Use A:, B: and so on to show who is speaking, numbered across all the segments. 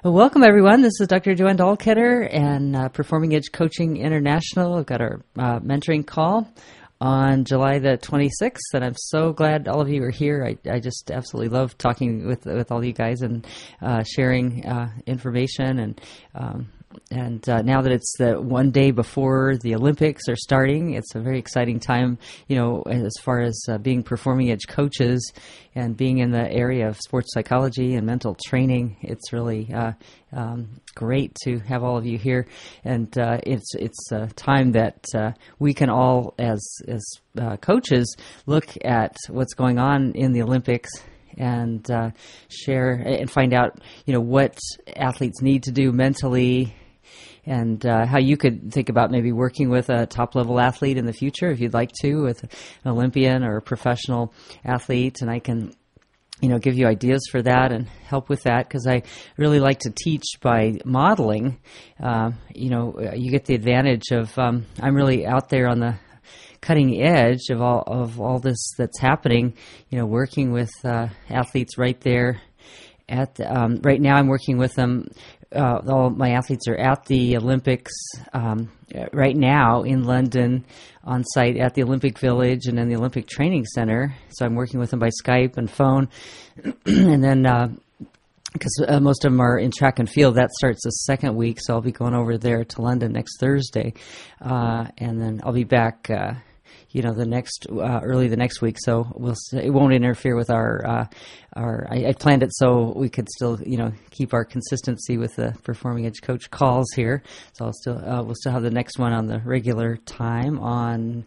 A: Well, welcome, everyone. This is Dr. Joanne Dahlketter and Performing Edge Coaching International. We've got our mentoring call on July the 26th, and I'm so glad all of you are here. I just absolutely love talking with all you guys and sharing information and now that it's the one day before the Olympics are starting, it's a very exciting time, as far as being performing edge coaches and being in the area of sports psychology and mental training. It's really great to have all of you here, and it's a time that we can all, as coaches, look at what's going on in the Olympics and share and find out, what athletes need to do mentally, and how you could think about maybe working with a top-level athlete in the future if you'd like to, with an Olympian or a professional athlete. And I can, give you ideas for that and help with that, because I really like to teach by modeling. You get the advantage of I'm really out there on the cutting edge of all this that's happening, working with athletes right there. Right now I'm working with them. All my athletes are at the Olympics right now in London, on site at the Olympic Village and in the Olympic Training Center. So I'm working with them by Skype and phone. And then, because most of them are in track and field, that starts the second week. So I'll be going over there to London next Thursday. And then I'll be back early the next week, so it won't interfere with our. I planned it so we could still, keep our consistency with the Performing Edge Coach calls here. So we'll still have the next one on the regular time on.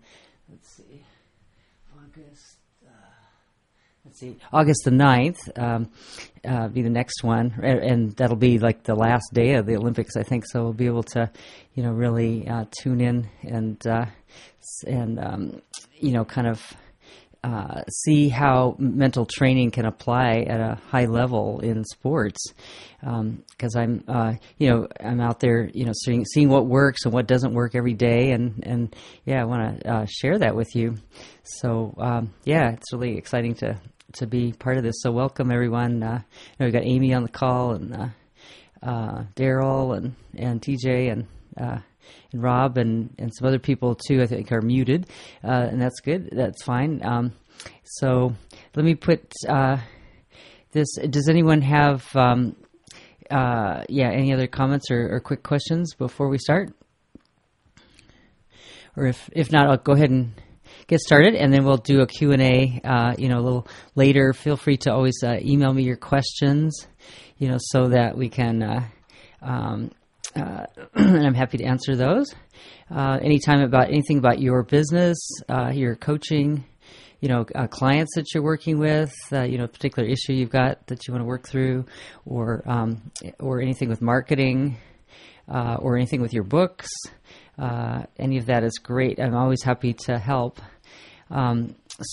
A: August the 9th be the next one, and that'll be like the last day of the Olympics, I think. So we'll be able to, really tune in and kind of see how mental training can apply at a high level in sports. Because I'm out there, seeing what works and what doesn't work every day, and I want to share that with you. So it's really exciting to be part of this. So welcome, everyone. We've got Amy on the call, and Daryl and TJ and Rob and some other people too, I think, are muted, and that's good. That's fine. So let me put this. Does anyone have any other comments or quick questions before we start? Or if not, I'll go ahead and get started, and then we'll do a Q&A, a little later. Feel free to always email me your questions, so that we can, and I'm happy to answer those. Anytime about anything about your business, your coaching, clients that you're working with, a particular issue you've got that you want to work through, or anything with marketing, or anything with your books. Any of that is great. I'm always happy to help. One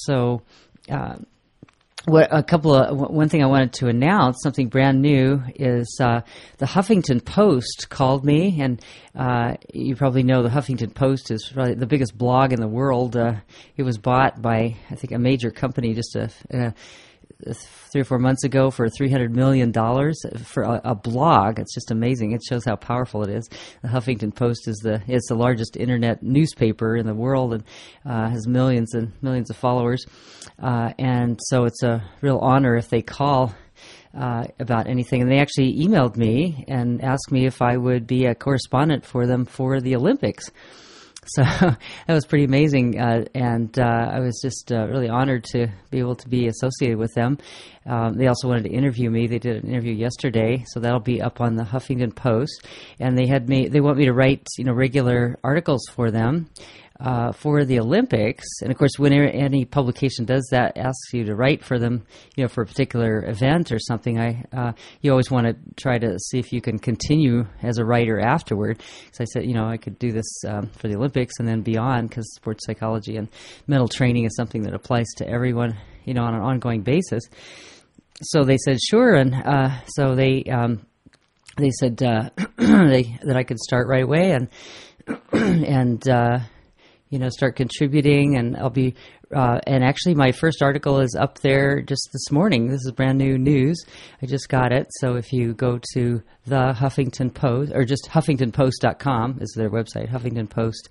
A: thing I wanted to announce, something brand new, is the Huffington Post called me, and you probably know the Huffington Post is probably the biggest blog in the world. It was bought by, I think, a major company just 3 or 4 months ago for $300 million for a blog. It's just amazing. It shows how powerful it is. The Huffington Post is the largest internet newspaper in the world, and has millions and millions of followers. And so it's a real honor if they call about anything. And they actually emailed me and asked me if I would be a correspondent for them for the Olympics. So that was pretty amazing, and I was just really honored to be able to be associated with them. They also wanted to interview me. They did an interview yesterday, so that'll be up on the Huffington Post. And they want me to write regular articles for them for the Olympics. And of course, when any publication does that, asks you to write for them, for a particular event or something, you always want to try to see if you can continue as a writer afterward. So I said, I could do this for the Olympics and then beyond, because sports psychology and mental training is something that applies to everyone, on an ongoing basis. So they said sure, and so they said that I could start right away and start contributing, and I'll be and actually my first article is up there just this morning. This is brand new news. I just got it. So if you go to the Huffington Post, or just HuffingtonPost.com is their website, Huffington Post,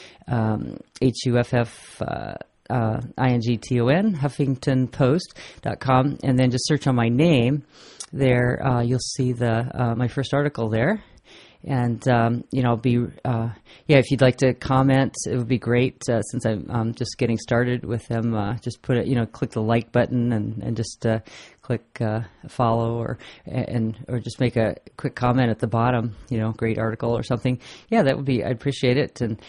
A: HuffingtonPost, HuffingtonPost.com, and then just search on my name there. You'll see my first article there. And, I'll be, if you'd like to comment, it would be great, since I'm just getting started with them. Just put it, click the like button and just click follow or just make a quick comment at the bottom, great article or something. Yeah, that would be, I'd appreciate it. And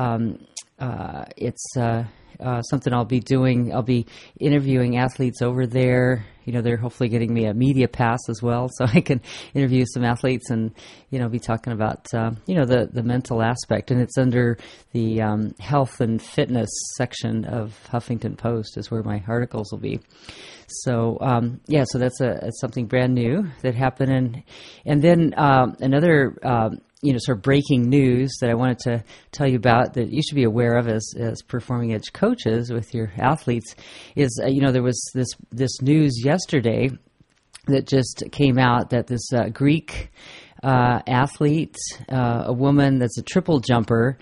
A: it's something I'll be doing. I'll be interviewing athletes over there. They're hopefully getting me a media pass as well, so I can interview some athletes and, be talking about, the mental aspect. And it's under the health and fitness section of Huffington Post is where my articles will be. So, so that's something brand new that happened. And then another sort of breaking news that I wanted to tell you about that you should be aware of as performing edge coaches with your athletes is, there was this news yesterday that just came out that this Greek athlete, a woman that's a triple jumper,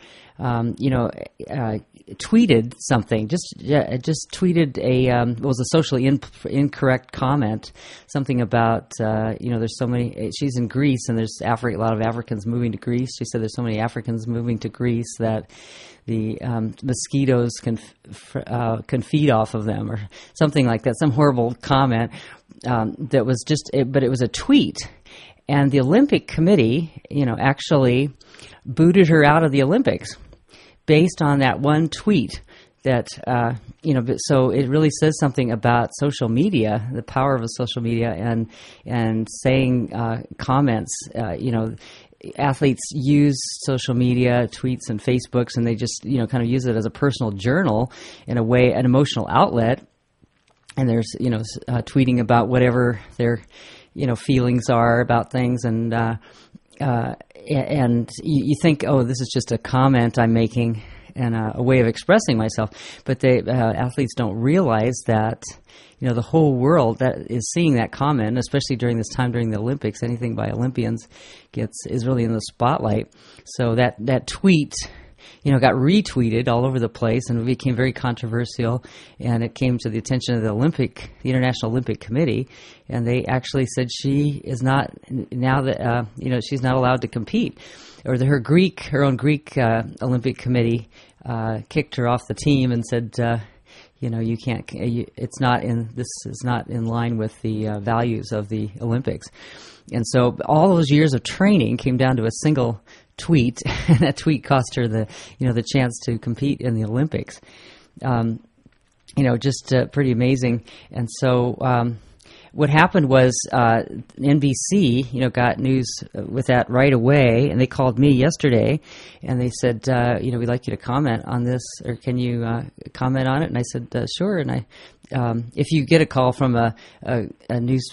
A: tweeted something. Just tweeted it was a socially incorrect comment. Something about there's so many. She's in Greece and there's a lot of Africans moving to Greece. She said there's so many Africans moving to Greece that the mosquitoes can feed off of them or something like that. Some horrible comment that was but it was a tweet. And the Olympic Committee, actually booted her out of the Olympics based on that one tweet. That so it really says something about social media, the power of social media, and saying comments. Athletes use social media, tweets and Facebooks, and they just kind of use it as a personal journal in a way, an emotional outlet. And there's tweeting about whatever their feelings are about things, and you think, oh, this is just a comment I'm making and a way of expressing myself, but athletes don't realize that the whole world that is seeing that comment, especially during this time during the Olympics, anything by Olympians is really in the spotlight. So that tweet got retweeted all over the place and it became very controversial, and it came to the attention of the International Olympic Committee, and they actually said she is not, now that she's not allowed to compete, or her own Greek Olympic Committee kicked her off the team and said, you can't. This is not in line with the values of the Olympics, and so all those years of training came down to a single tweet, and that tweet cost her the chance to compete in the Olympics. Just pretty amazing. And so what happened was NBC, got news with that right away, and they called me yesterday, and they said, we'd like you to comment on this, or can you comment on it? And I said, sure. And if you get a call from a news,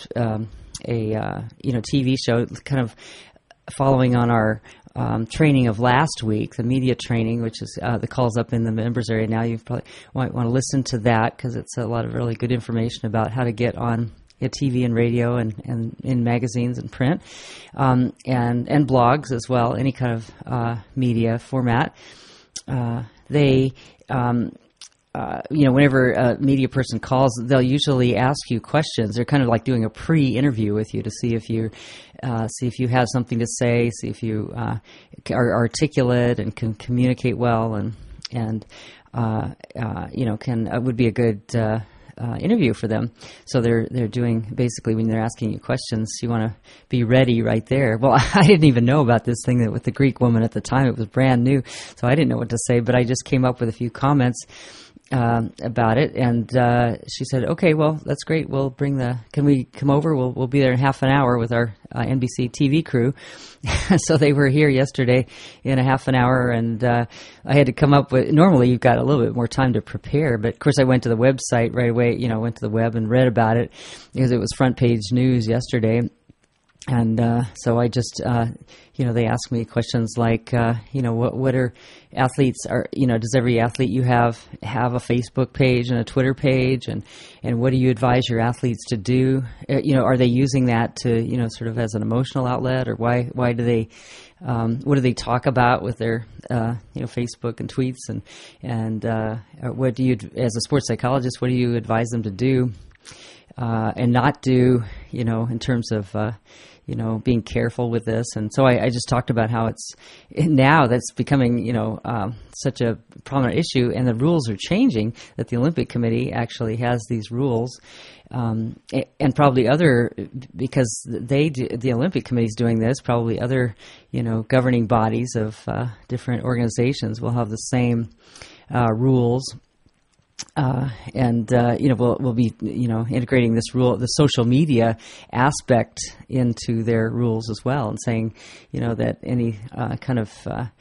A: TV show, kind of following on our training of last week, the media training, which is the calls up in the members area now. You probably might want to listen to that because it's a lot of really good information about how to get on TV and radio and in magazines and print, and blogs as well, any kind of media format. Whenever a media person calls, they'll usually ask you questions. They're kind of like doing a pre-interview with you to see if you have something to say, see if you are articulate and can communicate well, and would be a good interview for them. So they're doing, basically, when they're asking you questions, you want to be ready right there. Well, I didn't even know about this thing with the Greek woman at the time. It was brand new, so I didn't know what to say, but I just came up with a few comments about it, and she said, okay, well, that's great. Can we come over? We'll be there in half an hour with our NBC TV crew. So they were here yesterday in a half an hour, and I had to come up with, normally you've got a little bit more time to prepare, but of course I went to the website right away, went to the web and read about it because it was front page news yesterday. And so I just, they ask me questions like, what are athletes are, does every athlete you have a Facebook page and a Twitter page, and what do you advise your athletes to do? Are they using that to, sort of as an emotional outlet, or why do they, what do they talk about with their, Facebook and tweets, and what do you, as a sports psychologist, what do you advise them to do and not do, in terms of, being careful with this. And so I just talked about how it's now that's becoming, such a prominent issue, and the rules are changing, that the Olympic Committee actually has these rules. And probably because the Olympic Committee is doing this, probably other, governing bodies of different organizations will have the same rules. We'll be, integrating this rule, the social media aspect, into their rules as well, and saying, that any kind of,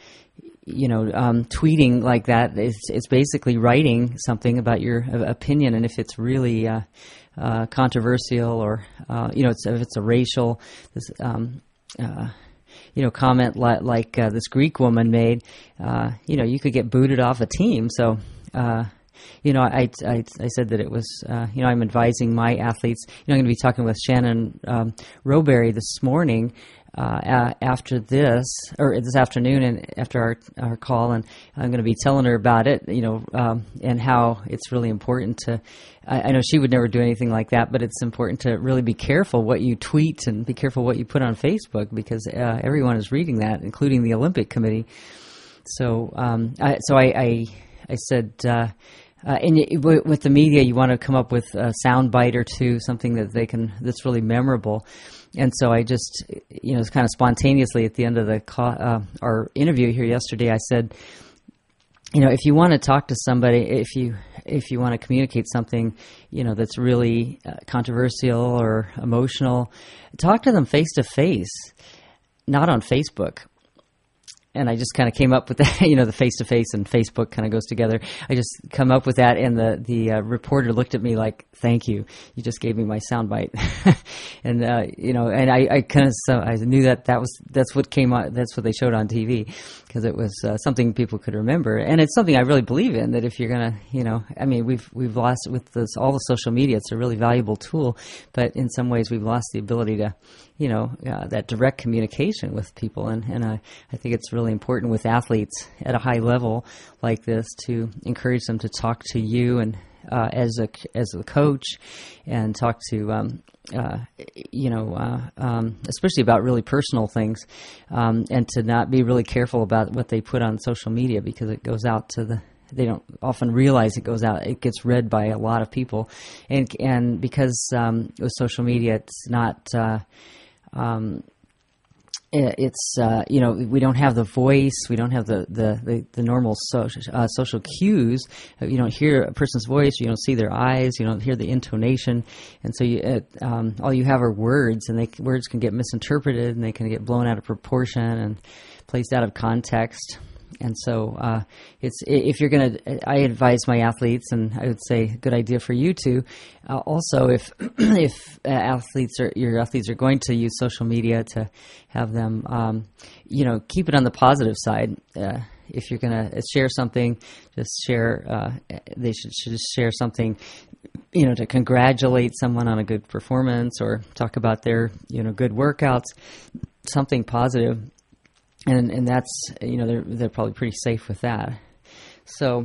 A: tweeting like that it's basically writing something about your opinion, and if it's really controversial, or if it's a racial, comment like this Greek woman made, you could get booted off a team. So. I said that it was, I'm advising my athletes. I'm going to be talking with Shannon Rowberry this morning after this afternoon, and after our call, and I'm going to be telling her about it, and how it's really important to. I know she would never do anything like that, but it's important to really be careful what you tweet and be careful what you put on Facebook, because everyone is reading that, including the Olympic Committee. So, I said. And with the media, you want to come up with a sound bite or two, something that's really memorable. And so I just, kind of spontaneously at the end of our interview here yesterday, I said, if you want to talk to somebody, if you want to communicate something, that's really controversial or emotional, talk to them face to face, not on Facebook. And I just kind of came up with that, the face-to-face and Facebook kind of goes together. I just come up with that, and the reporter looked at me like, "Thank you, you just gave me my soundbite." And and I kind of I knew that's what came out, that's what they showed on TV, because it was something people could remember, and it's something I really believe in. That if you're gonna, we've lost with all the social media. It's a really valuable tool, but in some ways we've lost the ability to. That direct communication with people. And I think it's really important with athletes at a high level like this to encourage them to talk to you and as a coach, and talk to, especially about really personal things, and to not be really careful about what they put on social media, because it goes out to they don't often realize it goes out. It gets read by a lot of people, and because with social media, it's not. It's we don't have the voice, we don't have the normal social cues. You don't hear a person's voice, you don't see their eyes, you don't hear the intonation, and so all you have are words, and words can get misinterpreted, and they can get blown out of proportion and placed out of context. And so if you're going to, I advise my athletes, and I would say good idea for you too. Also, if your athletes are going to use social media, to have them, keep it on the positive side. If you're going to share something, just share. They should just share something, to congratulate someone on a good performance, or talk about their, good workouts, something positive. And that's, they're probably pretty safe with that. So,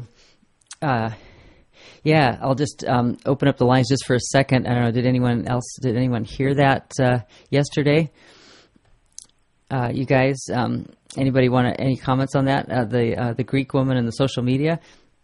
A: I'll just open up the lines just for a second. I don't know, did anyone hear that yesterday? You guys, anybody want any comments on that? The Greek woman and the social media?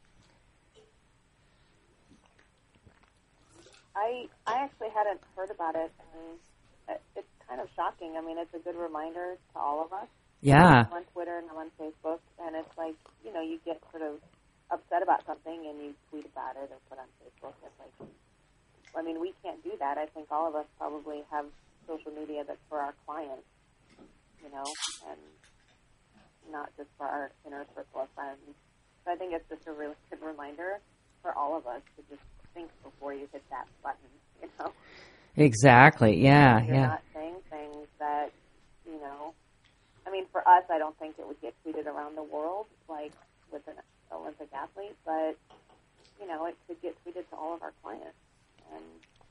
B: I actually hadn't heard about it, and it's kind of shocking. I mean, it's a good reminder to all of us.
A: Yeah.
B: I'm on Twitter and I'm on Facebook, and it's like, you get sort of upset about something and you tweet about it or put on Facebook. It's like, we can't do that. I think all of us probably have social media that's for our clients, and not just for our inner circle of friends. So I think it's just a really good reminder for all of us to just think before you hit that button,
A: Exactly. Yeah.
B: You're
A: Yeah.
B: not saying things that, I mean, for us, I don't think it would get tweeted around the world like with an Olympic athlete, but, it could get tweeted to all of our clients. And,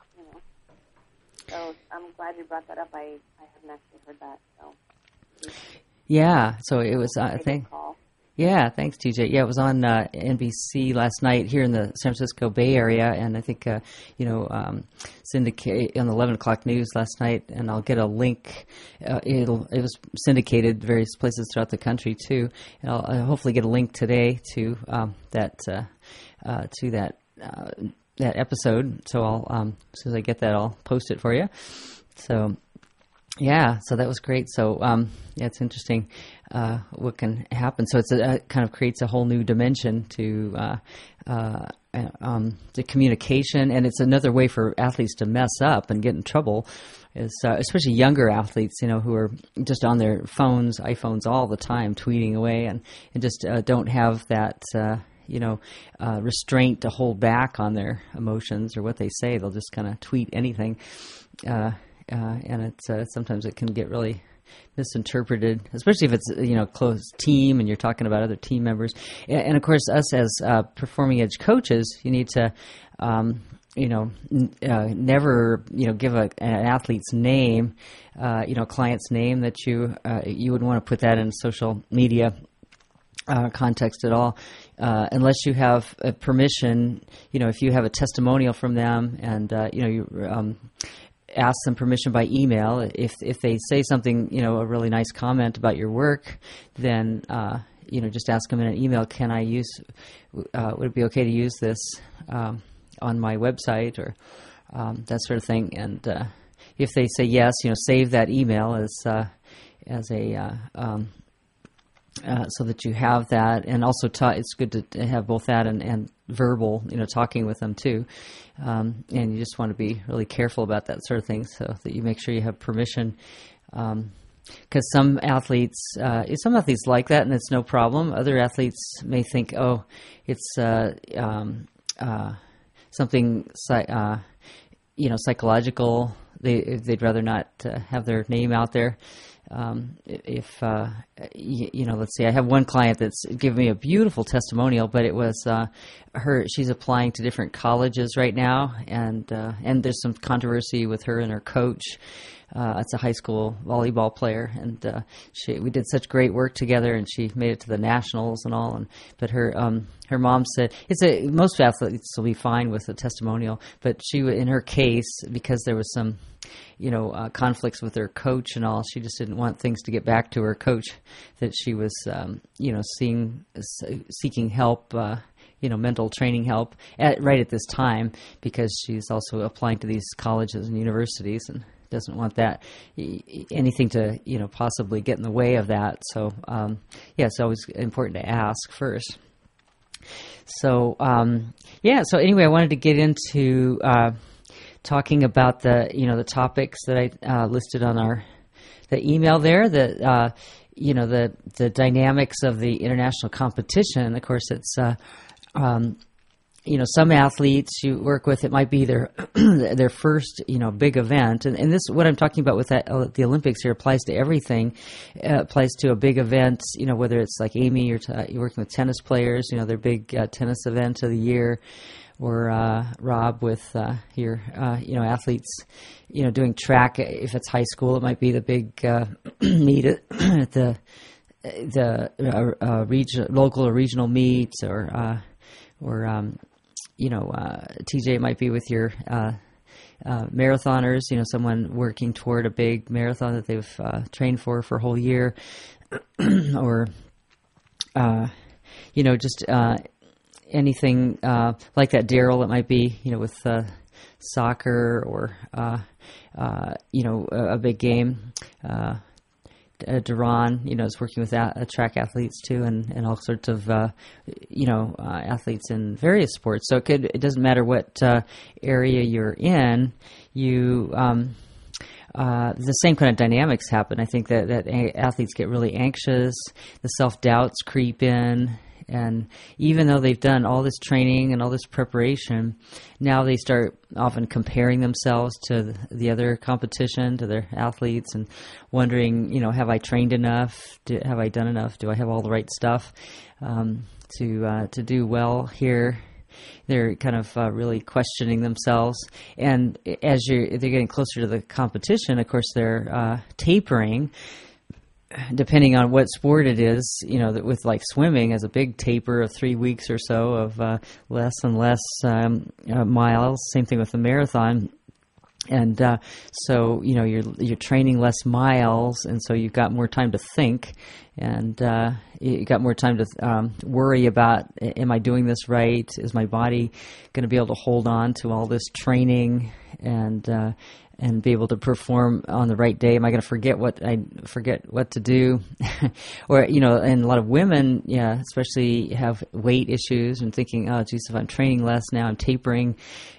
B: so I'm glad you brought that up. I haven't actually heard that, so.
A: Yeah. So it was, I think. Yeah, thanks, TJ. Yeah, it was on NBC last night here in the San Francisco Bay Area, and I think syndicate on the 11 o'clock news last night. And I'll get a link. It was syndicated various places throughout the country too. And I'll hopefully get a link today to that episode. So I'll as soon as I get that, I'll post it for you. So. Yeah, so that was great. So, yeah, it's interesting what can happen. So it kind of creates a whole new dimension to the communication, and it's another way for athletes to mess up and get in trouble. Is especially younger athletes, who are just on their iPhones all the time, tweeting away, and just don't have that. Restraint to hold back on their emotions or what they say. They'll just kind of tweet anything. And it's sometimes it can get really misinterpreted, especially if it's close team and you're talking about other team members. And of course, us as performing edge coaches, you need to never give an athlete's name, client's name that you would want to put that in social media context at all, unless you have permission. If you have a testimonial from them and you ask them permission by email. If they say something, a really nice comment about your work, then just ask them in an email, can I use, would it be okay to use this on my website, or that sort of thing. And if they say yes, save that email as a so that you have that, and also it's good to have both that and verbal, talking with them too. And you just want to be really careful about that sort of thing, so that you make sure you have permission. Because some athletes like that, and it's no problem. Other athletes may think, oh, it's something psychological. They'd rather not have their name out there. Let's see, I have one client that's given me a beautiful testimonial, but it was she's applying to different colleges right now, and there's some controversy with her and her coach. It's a high school volleyball player, and we did such great work together, and she made it to the nationals and all. But her mom said most athletes will be fine with a testimonial, but in her case, because there was some conflicts with her coach and all, she just didn't want things to get back to her coach, that she was seeking help. Mental training help right at this time, because she's also applying to these colleges and universities, and doesn't want that anything to possibly get in the way of that. So it's always important to ask first. So so anyway, I wanted to get into talking about the topics that I listed on the email there. That the dynamics of the international competition. Of course, it's some athletes you work with, it might be their their first big event, and this, what I'm talking about with the Olympics here, applies to everything. Applies to a big event, whether it's like Amy, you're working with tennis players, their big tennis event of the year, or Rob with your athletes, doing track. If it's high school, it might be the big meet at the local or regional meet, or TJ might be with your marathoners, someone working toward a big marathon that they've trained for a whole year, or just anything like that. Daryl, it might be with soccer, or a big game. Duran, is working with track athletes too, and all sorts of athletes in various sports. So it doesn't matter what area you're in. The same kind of dynamics happen. I think that athletes get really anxious. The self-doubts creep in, And even though they've done all this training and all this preparation, now they start often comparing themselves to the other competition, to their athletes, and wondering, have I trained enough? Have I done enough? Do I have all the right stuff to do well here? They're kind of really questioning themselves, and as they're getting closer to the competition, of course, they're tapering. Depending on what sport it is, with like swimming as a big taper of 3 weeks or so of less and less miles. Same thing with the marathon. And so, you're training less miles, and so you've got more time to think, and you've got more time to worry about, am I doing this right? Is my body going to be able to hold on to all this training and be able to perform on the right day? Am I going to forget what to do? Or, and a lot of women, especially have weight issues and thinking, oh, geez, if I'm training less now, I'm tapering,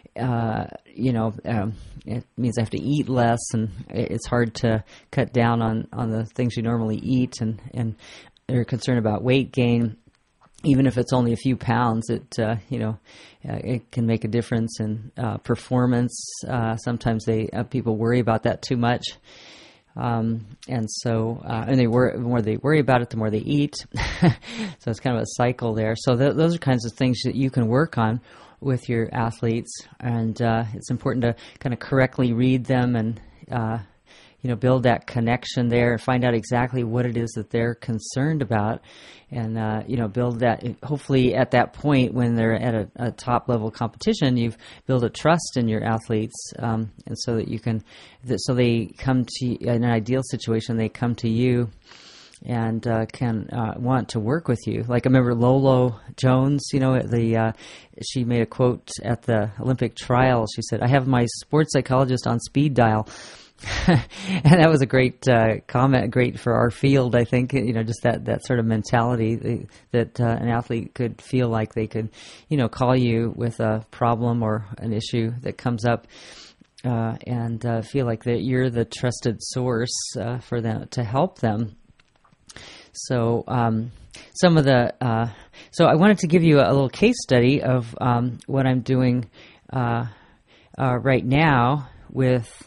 A: it means I have to eat less, and it's hard to cut down on the things you normally eat, and they're concerned about weight gain. Even if it's only a few pounds, it can make a difference in performance. Sometimes people worry about that too much, and the more they worry about it, the more they eat. So it's kind of a cycle there. So those are kinds of things that you can work on with your athletes, and it's important to kind of correctly read them and build that connection there and find out exactly what it is that they're concerned about, and build that. Hopefully at that point when they're at a top level competition, you've built a trust in your athletes, and so that so they come to in an ideal situation, they come to you and can want to work with you. Like I remember Lolo Jones, she made a quote at the Olympic trials. She said, "I have my sports psychologist on speed dial." And that was a great comment, great for our field, I think, just that sort of mentality that an athlete could feel like they could, call you with a problem or an issue that comes up, and feel like that you're the trusted source for them to help them. So so I wanted to give you a little case study of what I'm doing right now with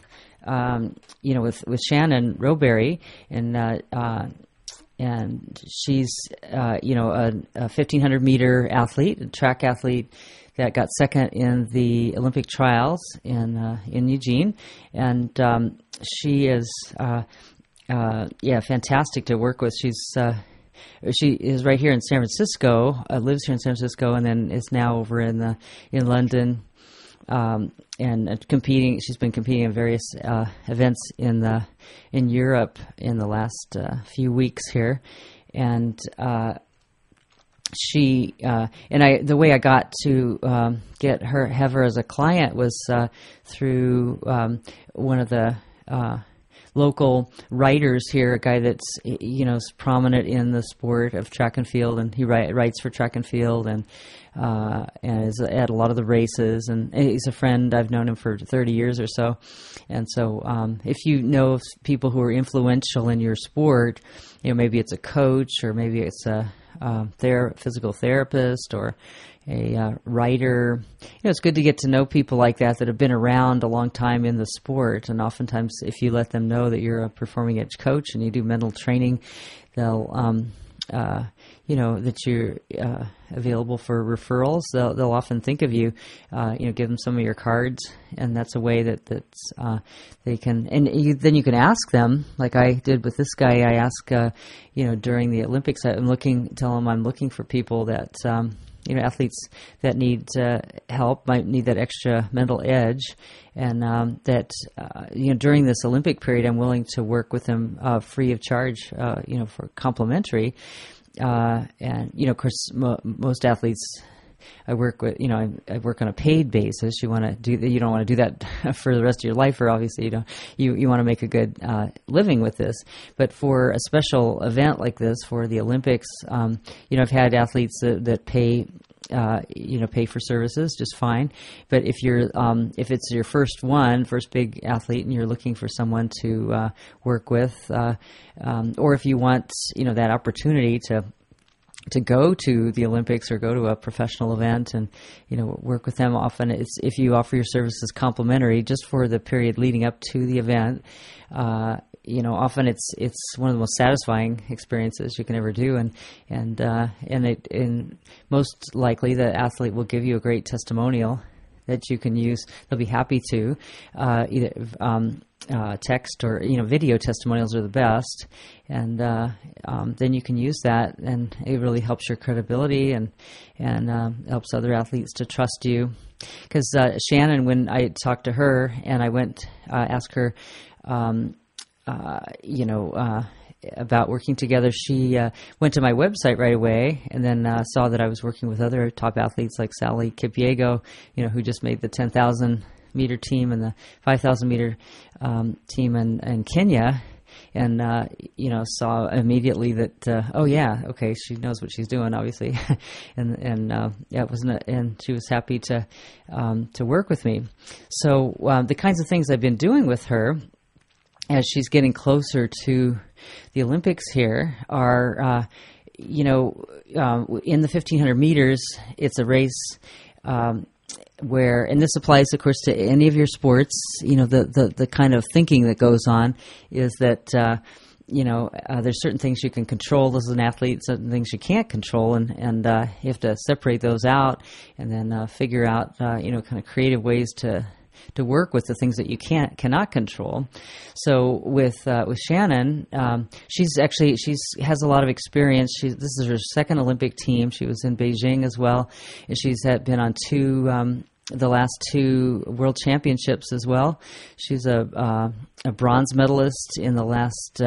A: Shannon Roberry, and she's a 1,500 meter athlete, a track athlete that got second in the Olympic trials in Eugene, and she is fantastic to work with. She is right here in San Francisco, lives here in San Francisco, and then is now over in London, and competing. She's been competing in various events in Europe in the last few weeks here, and the way I got to have her as a client was through one of the local writers here, a guy that's is prominent in the sport of track and field, and he writes for track and field, and is at a lot of the races, and he's a friend. I've known him for 30 years or so, and so if you know people who are influential in your sport, maybe it's a coach, or maybe it's a physical therapist, or a writer. It's good to get to know people like that have been around a long time in the sport. And oftentimes, if you let them know that you're a performing edge coach and you do mental training, they'll, that you're available for referrals. They'll often think of you. Give them some of your cards, and that's a way that's they can. And then you can ask them, like I did with this guy. I ask, during the Olympics, tell them I'm looking for people that. Athletes that need help, might need that extra mental edge, and during this Olympic period, I'm willing to work with them free of charge, for complimentary. And of course, most athletes I work with, I work on a paid basis. You don't want to do that for the rest of your life, or obviously you want to make a good living with this. But for a special event like this, for the Olympics, I've had athletes that pay. Pay for services just fine. But if it's your first big athlete, and you're looking for someone to work with, or if you want, that opportunity to to go to the Olympics or go to a professional event and, work with them. Often it's, if you offer your services complimentary just for the period leading up to the event, often it's one of the most satisfying experiences you can ever do, and most likely the athlete will give you a great testimonial that you can use. They'll be happy to either text or video testimonials are the best, and then you can use that, and it really helps your credibility and helps other athletes to trust you. Because Shannon, when I talked to her and I went ask her, about working together, she went to my website right away and then saw that I was working with other top athletes like Sally Kipyego, who just made the 10,000 meter team and the 5,000 meter team in Kenya, and saw immediately that she knows what she's doing, obviously, and she was happy to work with me. So the kinds of things I've been doing with her as she's getting closer to the Olympics here are, in the 1,500 meters, it's a race where, and this applies, of course, to any of your sports, the kind of thinking that goes on is that, there's certain things you can control as an athlete, certain things you can't control, and you have to separate those out and then figure out, kind of creative ways to work with the things that you cannot control. So with Shannon, she has a lot of experience. This is her second Olympic team. She was in Beijing as well, and she's been on the last two World Championships as well. She's a bronze medalist in the last.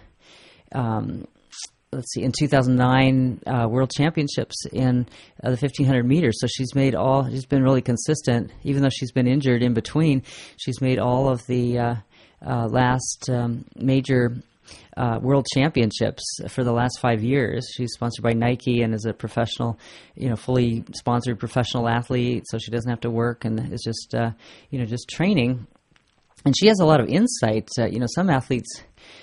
A: In 2009 World Championships in the 1,500 meters. So she's been really consistent, even though she's been injured in between. She's made all of the last major World Championships for the last 5 years. She's sponsored by Nike and is a professional, fully sponsored professional athlete. So she doesn't have to work and is just, just training. And she has a lot of insight. Some athletes,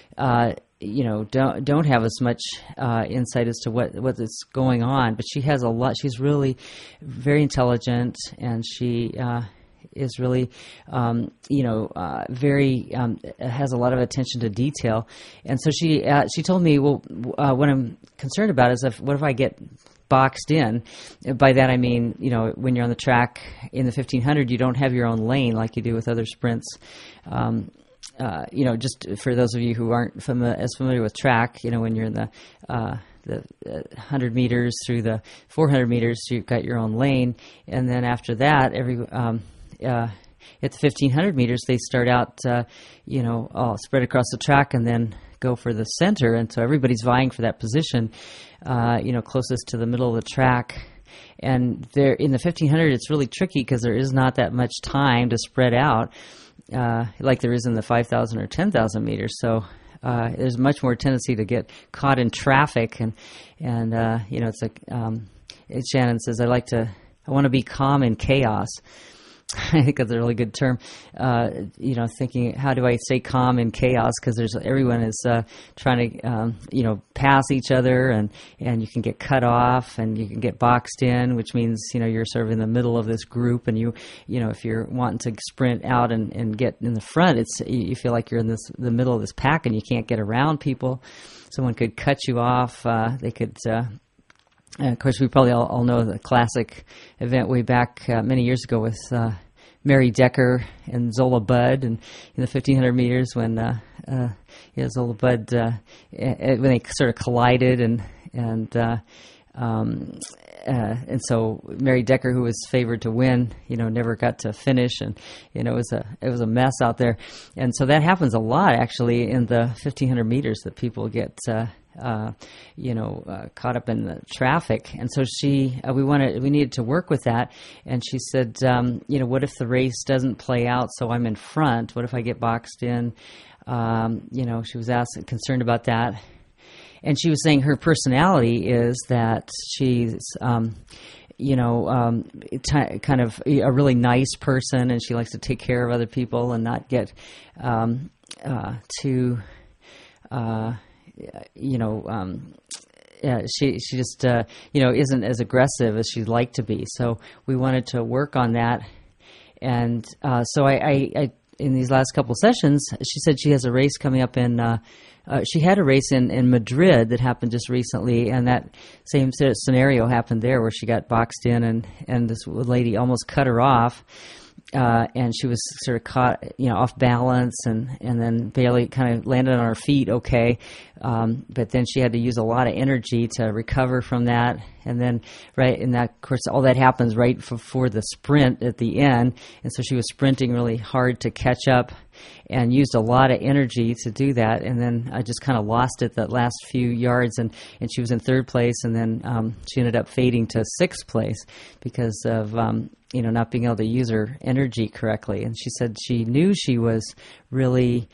A: don't have as much insight as to what is going on, but she has a lot. She's really very intelligent, and she is really, very has a lot of attention to detail. And so she told me, what I'm concerned about is what if I get boxed in? By that I mean, when you're on the track in the 1,500, you don't have your own lane like you do with other sprints. Just for those of you who aren't as familiar with track, when you're in the 100 meters through the 400 meters, you've got your own lane, and then after that, at the 1,500 meters, they start out, all spread across the track, and then go for the center, and so everybody's vying for that position, closest to the middle of the track. And there in the 1,500, it's really tricky because there is not that much time to spread out. Like there is in the 5,000 or 10,000 meters. So there's much more tendency to get caught in traffic. And it's like Shannon says, I want to be calm in chaos. I think that's a really good term. Thinking, how do I stay calm in chaos? Because everyone is trying to, pass each other, and you can get cut off, and you can get boxed in, which means you're sort of in the middle of this group, and if you're wanting to sprint out and get in the front, you feel like you're in the middle of this pack, and you can't get around people. Someone could cut you off. They could. Of course, we probably all know the classic event way back many years ago with Mary Decker and Zola Budd, and in the 1,500 meters when Zola Budd when they sort of collided, and so Mary Decker, who was favored to win, never got to finish, and it was a mess out there, and so that happens a lot actually in the 1,500 meters that people get. Caught up in the traffic, and so we needed to work with that. And she said, what if the race doesn't play out? So I'm in front. What if I get boxed in? She was concerned about that, and she was saying her personality is that she's. Kind of a really nice person, and she likes to take care of other people and not get too. she just isn't as aggressive as she'd like to be. So we wanted to work on that, and so I in these last couple sessions, she said she has a race coming up in. She had a race in Madrid that happened just recently, and that same scenario happened there, where she got boxed in, and this lady almost cut her off. And she was sort of caught, off balance, and then barely kind of landed on her feet okay. But then she had to use a lot of energy to recover from that. And then, of course, all that happens right before the sprint at the end. And so she was sprinting really hard to catch up and used a lot of energy to do that. And then I just kind of lost it that last few yards, and she was in third place. And then she ended up fading to sixth place because of not being able to use her energy correctly. And she said she knew she was really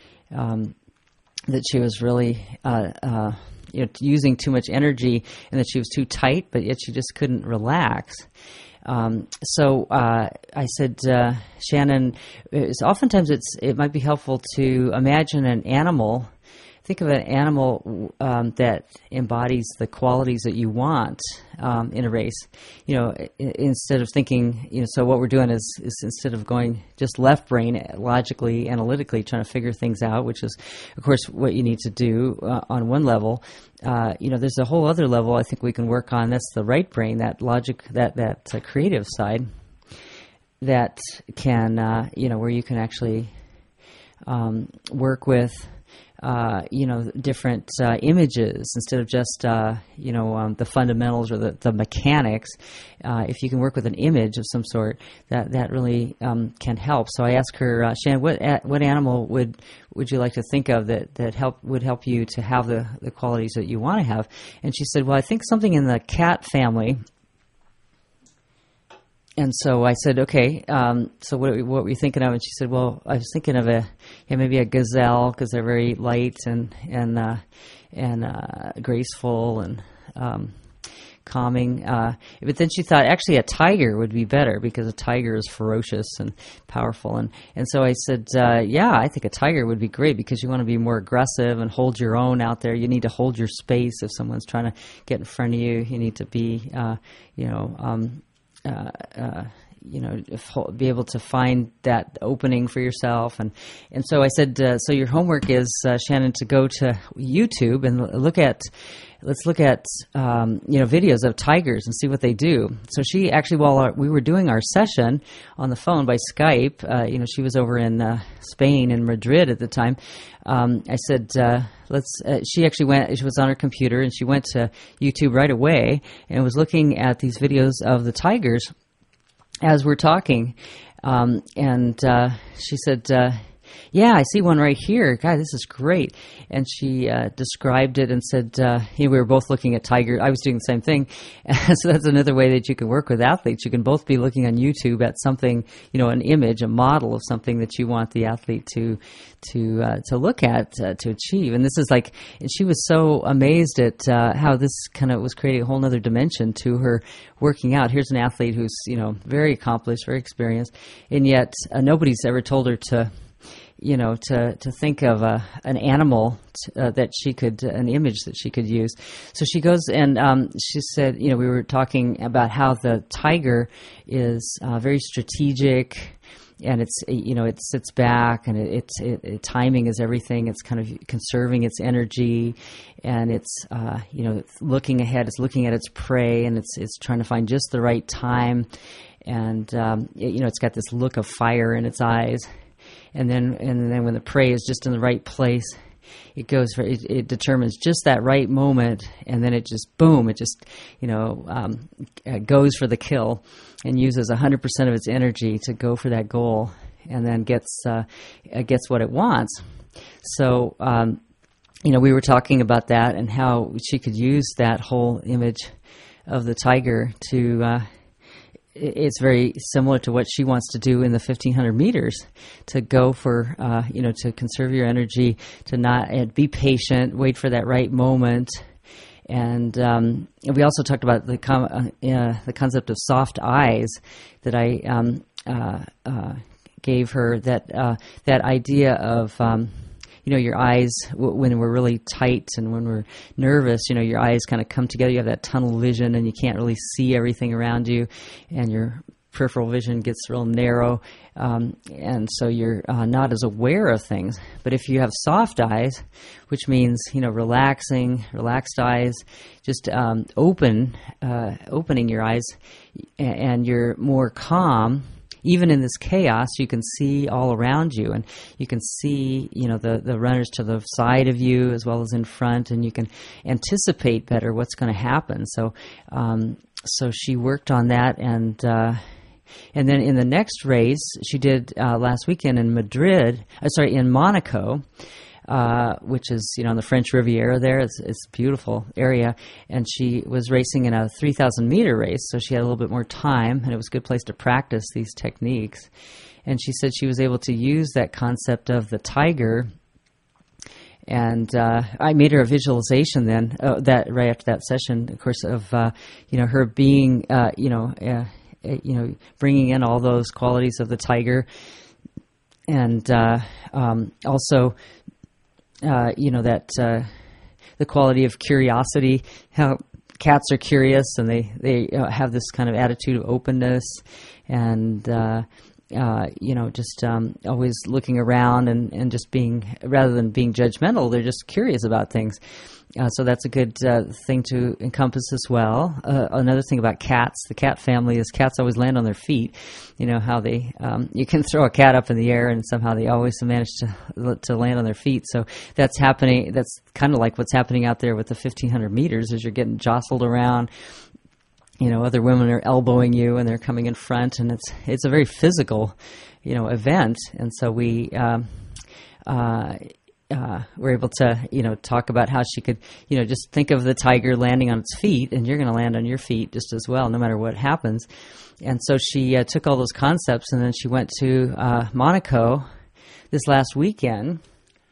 A: using too much energy, and that she was too tight, but yet she just couldn't relax. So I said, Shannon, oftentimes it might be helpful to imagine an animal. Think of an animal that embodies the qualities that you want in a race. Instead of thinking, so what we're doing is instead of going just left brain, logically, analytically, trying to figure things out, which is, of course, what you need to do on one level. There's a whole other level I think we can work on. That's the right brain, that logic, that creative side, that can, where you can actually work with. Different images instead of just, the fundamentals or the mechanics. If you can work with an image of some sort, that really can help. So I asked her, Shannon, what animal would you like to think of that would help you to have the qualities that you want to have? And she said, well, I think something in the cat family. And so I said, okay, so what were you thinking of? And she said, well, I was thinking of maybe a gazelle, because they're very light and graceful and calming. But then she thought, actually, a tiger would be better, because a tiger is ferocious and powerful. And so I said, yeah, I think a tiger would be great, because you want to be more aggressive and hold your own out there. You need to hold your space. If someone's trying to get in front of you, you need to be, be able to find that opening for yourself. And so I said, so your homework is, Shannon, to go to YouTube and let's look at videos of tigers and see what they do. So she actually, while we were doing our session on the phone by Skype, she was over in Spain, in Madrid at the time. I said, she actually went, she was on her computer, and she went to YouTube right away and was looking at these videos of the tigers as we're talking. She said, yeah, I see one right here. God, this is great. And she described it and said, we were both looking at tigers. I was doing the same thing. So that's another way that you can work with athletes. You can both be looking on YouTube at something, an image, a model of something that you want the athlete to look at, to achieve. And this is like, and she was so amazed at how this kind of was creating a whole other dimension to her working out. Here's an athlete who's, very accomplished, very experienced, and yet nobody's ever told her to think of an animal that she could, an image that she could use. So she goes and she said, we were talking about how the tiger is very strategic, and it's, it sits back, and it timing is everything. It's kind of conserving its energy, and it's, it's looking ahead. It's looking at its prey, and it's trying to find just the right time. And, it's got this look of fire in its eyes. And then when the prey is just in the right place, it determines just that right moment, and then it just, boom, it just, goes for the kill and uses 100% of its energy to go for that goal, and then gets what it wants. So, we were talking about that and how she could use that whole image of the tiger to, it's very similar to what she wants to do in the 1,500 meters, to go for, to conserve your energy, to not be patient, wait for that right moment. And we also talked about the concept of soft eyes that I gave her, that idea of your eyes, when we're really tight and when we're nervous, your eyes kind of come together. You have that tunnel vision and you can't really see everything around you, and your peripheral vision gets real narrow, and so you're not as aware of things. But if you have soft eyes, which means relaxed eyes, just opening your eyes, and you're more calm. Even in this chaos, you can see all around you, and you can see, the runners to the side of you as well as in front, and you can anticipate better what's going to happen. So she worked on that, and then in the next race she did last weekend in in Monaco, which is on the French Riviera there. It's a beautiful area, and she was racing in a 3,000 meter race, so she had a little bit more time, and it was a good place to practice these techniques. And she said she was able to use that concept of the tiger. And I made her a visualization then, that right after that session, of course, of her being bringing in all those qualities of the tiger, and also that the quality of curiosity, how cats are curious and they have this kind of attitude of openness, and just always looking around and just being, rather than being judgmental, they're just curious about things. So that's a good thing to encompass as well. Another thing about cats, the cat family, is cats always land on their feet. How they, you can throw a cat up in the air and somehow they always manage to land on their feet. So that's happening. That's kind of like what's happening out there with the 1,500 meters, as you're getting jostled around. Other women are elbowing you and they're coming in front, and it's a very physical, event. And so we were able to, talk about how she could, just think of the tiger landing on its feet, and you're going to land on your feet just as well, no matter what happens. And so she took all those concepts, and then she went to Monaco this last weekend,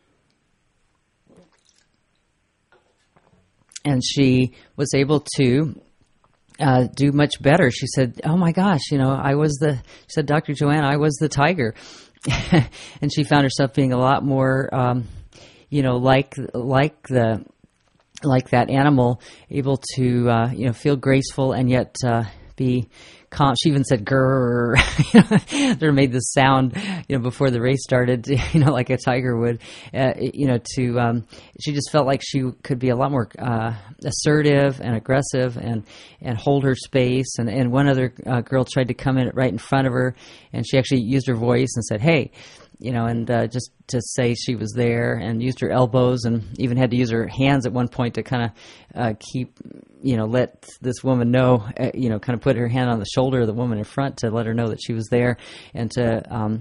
A: and she was able to do much better. She said, "Oh my gosh, she said, Dr. Joanne, I was the tiger." And she found herself being a lot more, like that animal, able to, feel graceful and yet be calm. She even said "grrr," or made this sound, before the race started, like a tiger would, she just felt like she could be a lot more assertive and aggressive and hold her space. And one other girl tried to come in right in front of her, and she actually used her voice and said, "Hey," and just to say she was there, and used her elbows, and even had to use her hands at one point to kind of keep, let this woman know, kind of put her hand on the shoulder of the woman in front to let her know that she was there, and to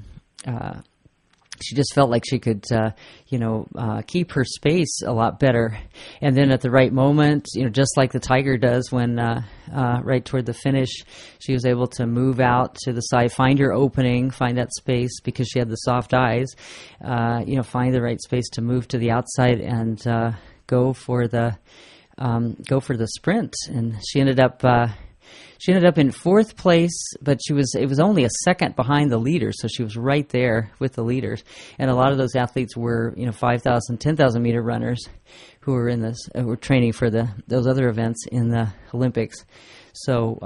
A: she just felt like she could, keep her space a lot better. And then at the right moment, just like the tiger does when right toward the finish, she was able to move out to the side, find her opening, find that space because she had the soft eyes, find the right space to move to the outside and go for the sprint. And she ended up in fourth place, but it was only a second behind the leaders, so she was right there with the leaders. And a lot of those athletes were, 5,000, 10,000 meter runners who were in this, were training for those other events in the Olympics. So,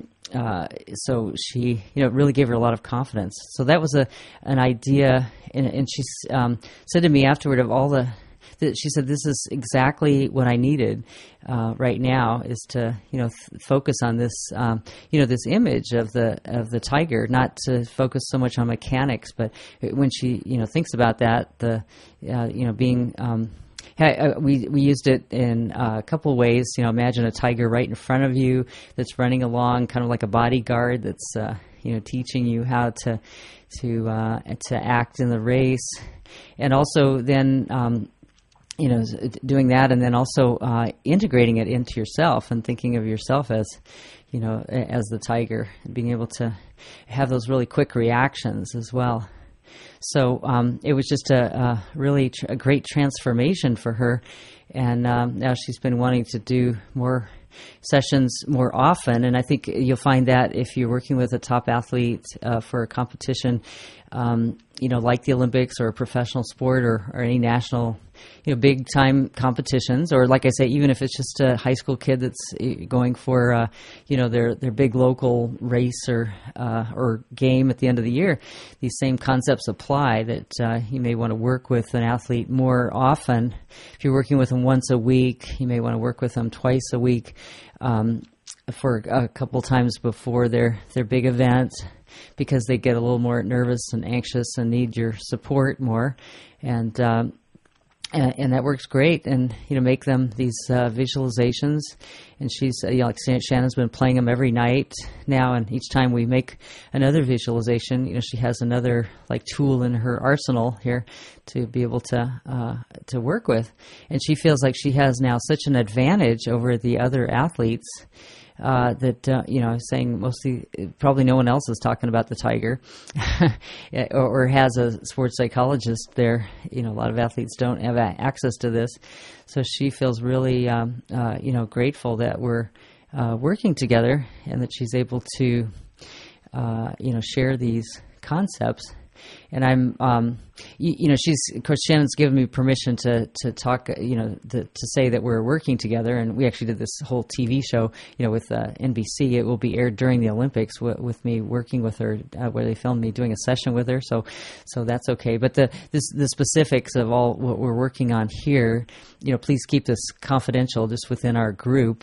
A: so she, really gave her a lot of confidence. So that was an idea, and she said to me afterward, of all she said, "This is exactly what I needed right now, is to focus on this this image of the tiger, not to focus so much on mechanics, but when she thinks about that, being." We used it in a couple of ways. Imagine a tiger right in front of you that's running along, kind of like a bodyguard that's teaching you how to act in the race, and also then. Doing that, and then also integrating it into yourself and thinking of yourself as, as the tiger, and being able to have those really quick reactions as well. So it was just a really a great transformation for her, and now she's been wanting to do more sessions more often. And I think you'll find that if you're working with a top athlete for a competition, like the Olympics or a professional sport or any national, big time competitions, or like I say, even if it's just a high school kid that's going for, their big local race or game at the end of the year, these same concepts apply that you may want to work with an athlete more often. If you're working with them once a week, you may want to work with them twice a week for a couple times before their big event, because they get a little more nervous and anxious and need your support more, and that works great. And make them these visualizations. And she's like Shannon's been playing them every night now, and each time we make another visualization, she has another like tool in her arsenal here to be able to work with. And she feels like she has now such an advantage over the other athletes. That I was saying mostly probably no one else is talking about the tiger or has a sports psychologist there. A lot of athletes don't have access to this, so she feels really grateful that we're working together and that she's able to share these concepts. And I'm, she's, of course, Shannon's given me permission to talk, to say that we're working together. And we actually did this whole TV show, with NBC. It will be aired during the Olympics with me working with her, where they filmed me doing a session with her. So that's okay. But the specifics of all what we're working on here, please keep this confidential, just within our group.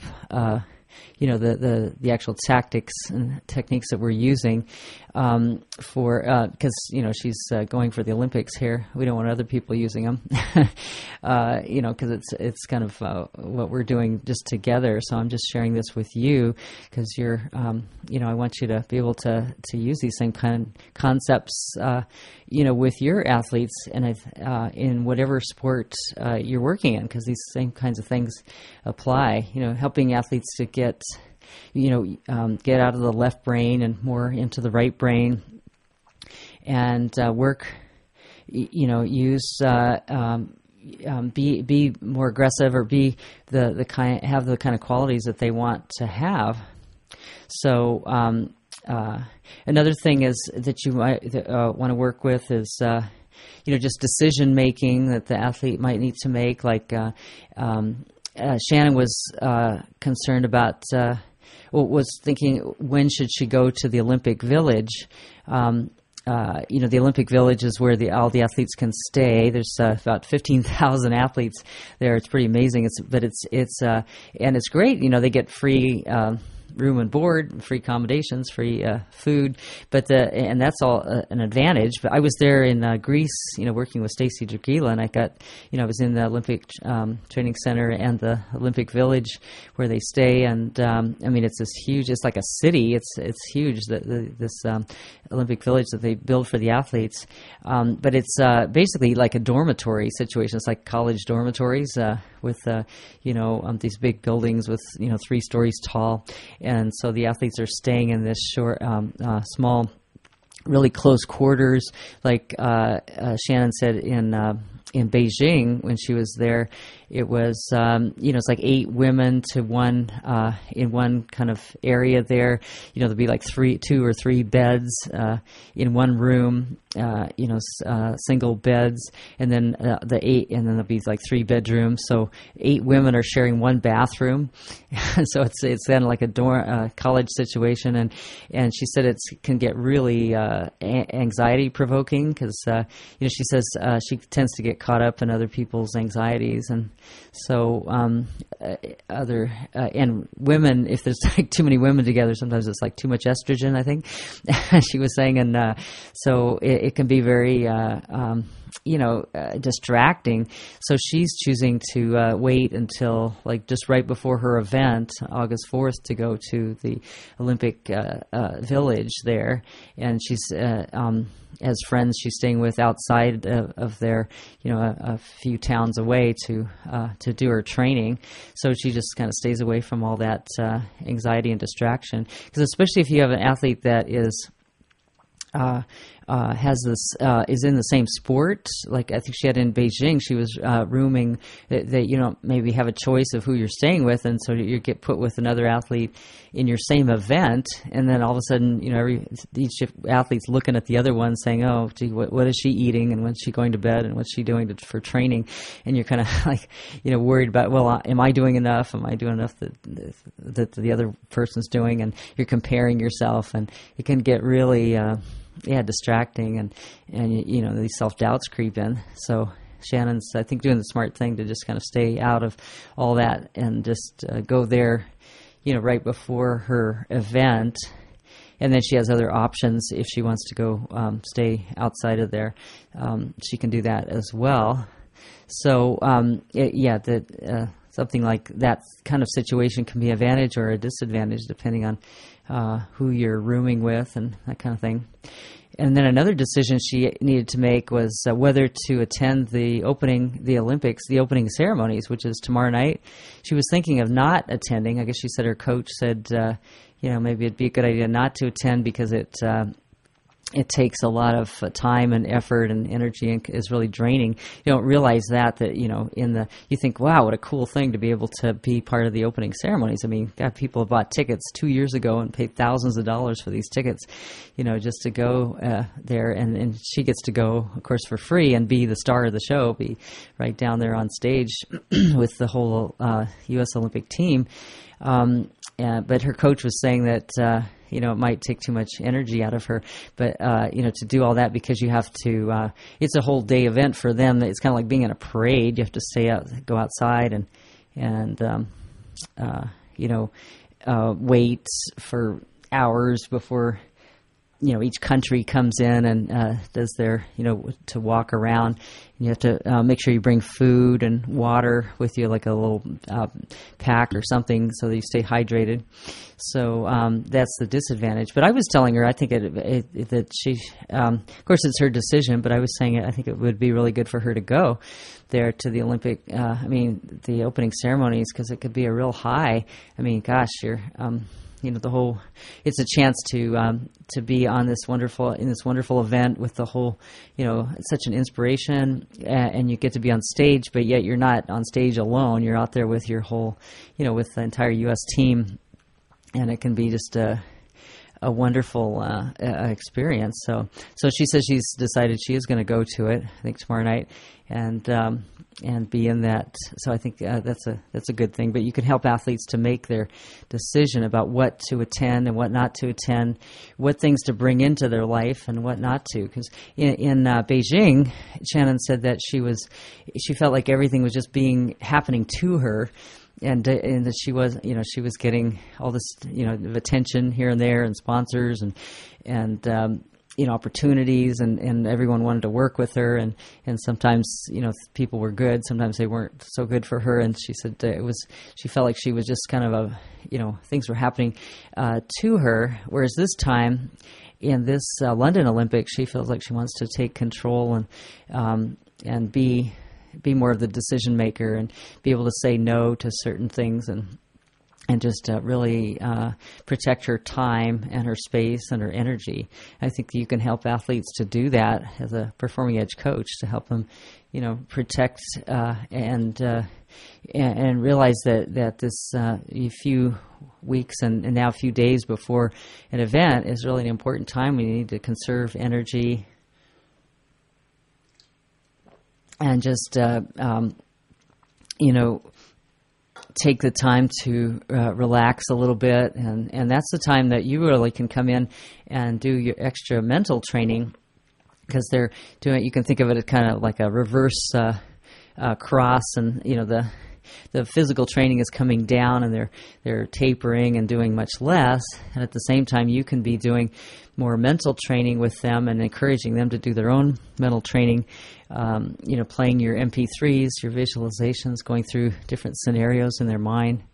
A: The actual tactics and techniques that we're using because she's going for the Olympics here. We don't want other people using them, because it's kind of what we're doing just together. So I'm just sharing this with you because you're, I want you to be able to use these same kind of concepts, with your athletes and in whatever sport you're working in, because these same kinds of things apply. Helping athletes to get out of the left brain and more into the right brain, and work. Use be more aggressive, or be the kind, have the kind of qualities that they want to have. So another thing is that you might want to work with is just decision making that the athlete might need to make. Like Shannon was concerned about. Was thinking, when should she go to the Olympic Village? The Olympic Village is where all the athletes can stay. There's about 15,000 athletes there. It's pretty amazing. And it's great. They get free room and board, free accommodations, free food, and that's all an advantage. But I was there in Greece, working with Stacy Dragila, and I was in the Olympic Training Center and the Olympic Village where they stay, and it's this huge. It's like a city. It's huge. This Olympic Village that they build for the athletes, but it's basically like a dormitory situation. It's like college dormitories with these big buildings with 3 stories tall. And so the athletes are staying in this short, small, really close quarters. Like Shannon said in Beijing when she was there, it was it's like 8 women to one in one kind of area there. There'd be like 2 or 3 beds in one room. Single beds, and then the 8, and then there'll be like 3 bedrooms. So 8 women are sharing one bathroom. So it's then like a college situation, and she said it can get really anxiety provoking because she says she tends to get caught up in other people's anxieties, and so and women, if there's like too many women together, sometimes it's like too much estrogen, I think. She was saying, and so it can be very distracting. So she's choosing to wait until like just right before her event, August 4th, to go to the Olympic Village there, and she's has friends she's staying with outside of there, a few towns away to do her training. So she just kind of stays away from all that anxiety and distraction. Because especially if you have an athlete that is has this is in the same sport. Like I think she had in Beijing, she was rooming that you don't maybe have a choice of who you're staying with, and so you get put with another athlete in your same event, and then all of a sudden, each athlete's looking at the other one, saying, "Oh, gee, what is she eating, and when's she going to bed, and what's she doing for training?" And you're kind of like, worried about, well, am I doing enough? Am I doing enough that the other person's doing? And you're comparing yourself, and it can get really distracting, and these self-doubts creep in. So Shannon's, I think, doing the smart thing to just kind of stay out of all that and just go there, right before her event. And then she has other options if she wants to go stay outside of there. She can do that as well. So, something like that kind of situation can be an advantage or a disadvantage depending on who you're rooming with and that kind of thing. And then another decision she needed to make was whether to attend the opening ceremonies, which is tomorrow night. She was thinking of not attending. I guess she said her coach said, maybe it'd be a good idea not to attend because it takes a lot of time and effort and energy and is really draining. You don't realize that you think, wow, what a cool thing to be able to be part of the opening ceremonies. I mean, God, people have bought tickets 2 years ago and paid thousands of dollars for these tickets, just to go there. And she gets to go, of course, for free and be the star of the show, be right down there on stage with the whole U.S. Olympic team. But her coach was saying that, it might take too much energy out of her, but, to do all that because you have to, it's a whole day event for them. It's kind of like being in a parade. You have to go outside and wait for hours before, each country comes in and does their, to walk around. And you have to make sure you bring food and water with you, like a little pack or something, so that you stay hydrated. So that's the disadvantage. But I was telling her, I think that she, of course, it's her decision. But I was saying, I think it would be really good for her to go there to the Olympic. The opening ceremonies, because it could be a real high. I mean, gosh, you're. It's a chance to be on this wonderful event with the whole, it's such an inspiration, and you get to be on stage, but yet you're not on stage alone. You're out there with your whole, with the entire U.S. team, and it can be just a wonderful experience. So she says she's decided she is going to go to it, I think tomorrow night, and be in that. So I think that's a good thing. But you can help athletes to make their decision about what to attend and what not to attend, what things to bring into their life and what not to. Because in Beijing, Shannon said that she felt like everything was just happening to her. And that she was getting all this, attention here and there and sponsors and opportunities and everyone wanted to work with her and sometimes, people were good. Sometimes they weren't so good for her. And she said she felt like she was just kind of things were happening to her. Whereas this time in this London Olympics, she feels like she wants to take control and be more of the decision maker and be able to say no to certain things and just really protect her time and her space and her energy. I think you can help athletes to do that as a performing edge coach to help them, protect and realize that this few weeks and now a few days before an event is really an important time. We need to conserve energy. And just, take the time to relax a little bit. And that's the time that you really can come in and do your extra mental training because they're doing, you can think of it as kind of like a reverse cross and, the physical training is coming down and they're tapering and doing much less. And at the same time, you can be doing more mental training with them and encouraging them to do their own mental training, playing your MP3s, your visualizations, going through different scenarios in their mind.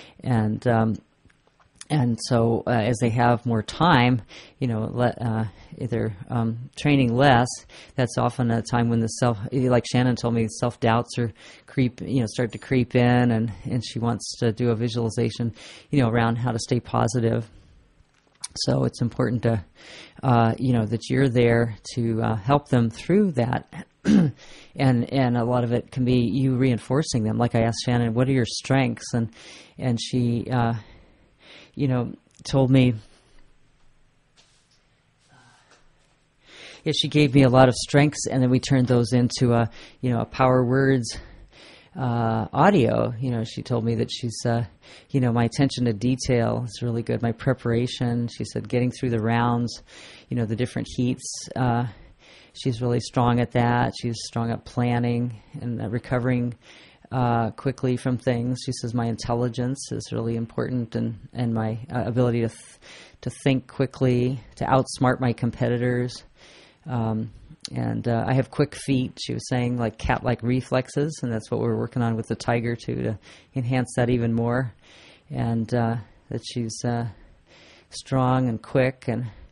A: And so as they have more time, they're training less. That's often a time when like Shannon told me, self-doubts start to creep in, and she wants to do a visualization, around how to stay positive. So it's important to, that you're there to help them through that. and a lot of it can be you reinforcing them. Like I asked Shannon, what are your strengths? And she, told me, she gave me a lot of strengths, and then we turned those into a Power Words audio. She told me that she's, my attention to detail is really good. My preparation, she said, getting through the rounds, the different heats. She's really strong at that. She's strong at planning and recovering quickly from things. She says my intelligence is really important, and my ability to think quickly, to outsmart my competitors. And I have quick feet, she was saying, like cat-like reflexes, and that's what we're working on with the tiger, too, to enhance that even more. And that she's strong and quick.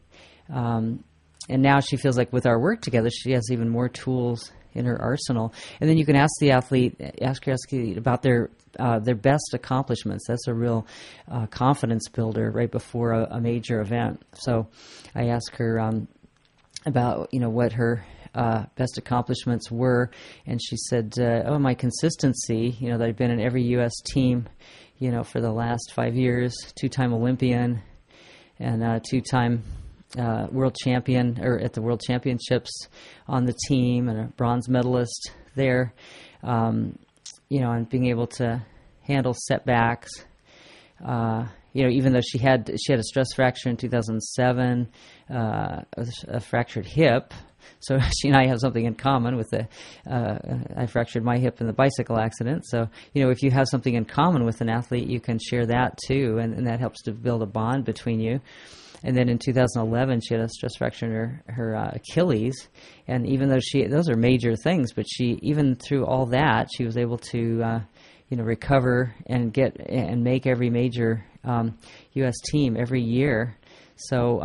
A: And now she feels like with our work together, she has even more tools in her arsenal. And then you can ask the athlete about their best accomplishments. That's a real confidence builder right before a major event. So I asked her about what her best accomplishments were, and she said, my consistency, that I've been in every U.S. team, for the last 5 years, 2-time Olympian, and 2-time world champion, or at the World Championships on the team, and a bronze medalist there, and being able to handle setbacks. Even though she had a stress fracture in 2007, a fractured hip, so she and I have something in common with I fractured my hip in the bicycle accident. So, if you have something in common with an athlete, you can share that too, and that helps to build a bond between you. And then in 2011, she had a stress fracture in her Achilles, and even though those are major things, but even through all that, she was able to recover and make every major U.S. team every year. So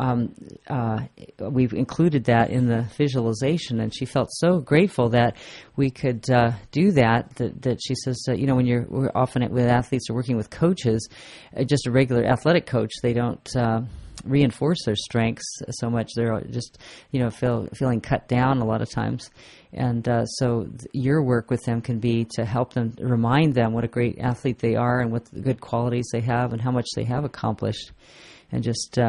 A: we've included that in the visualization, and she felt so grateful that we could do that. That she says, when we're often with athletes or working with coaches, just a regular athletic coach, they don't reinforce their strengths so much. They're just feeling cut down a lot of times. And so your work with them can be to help them, remind them what a great athlete they are and what the good qualities they have and how much they have accomplished, and just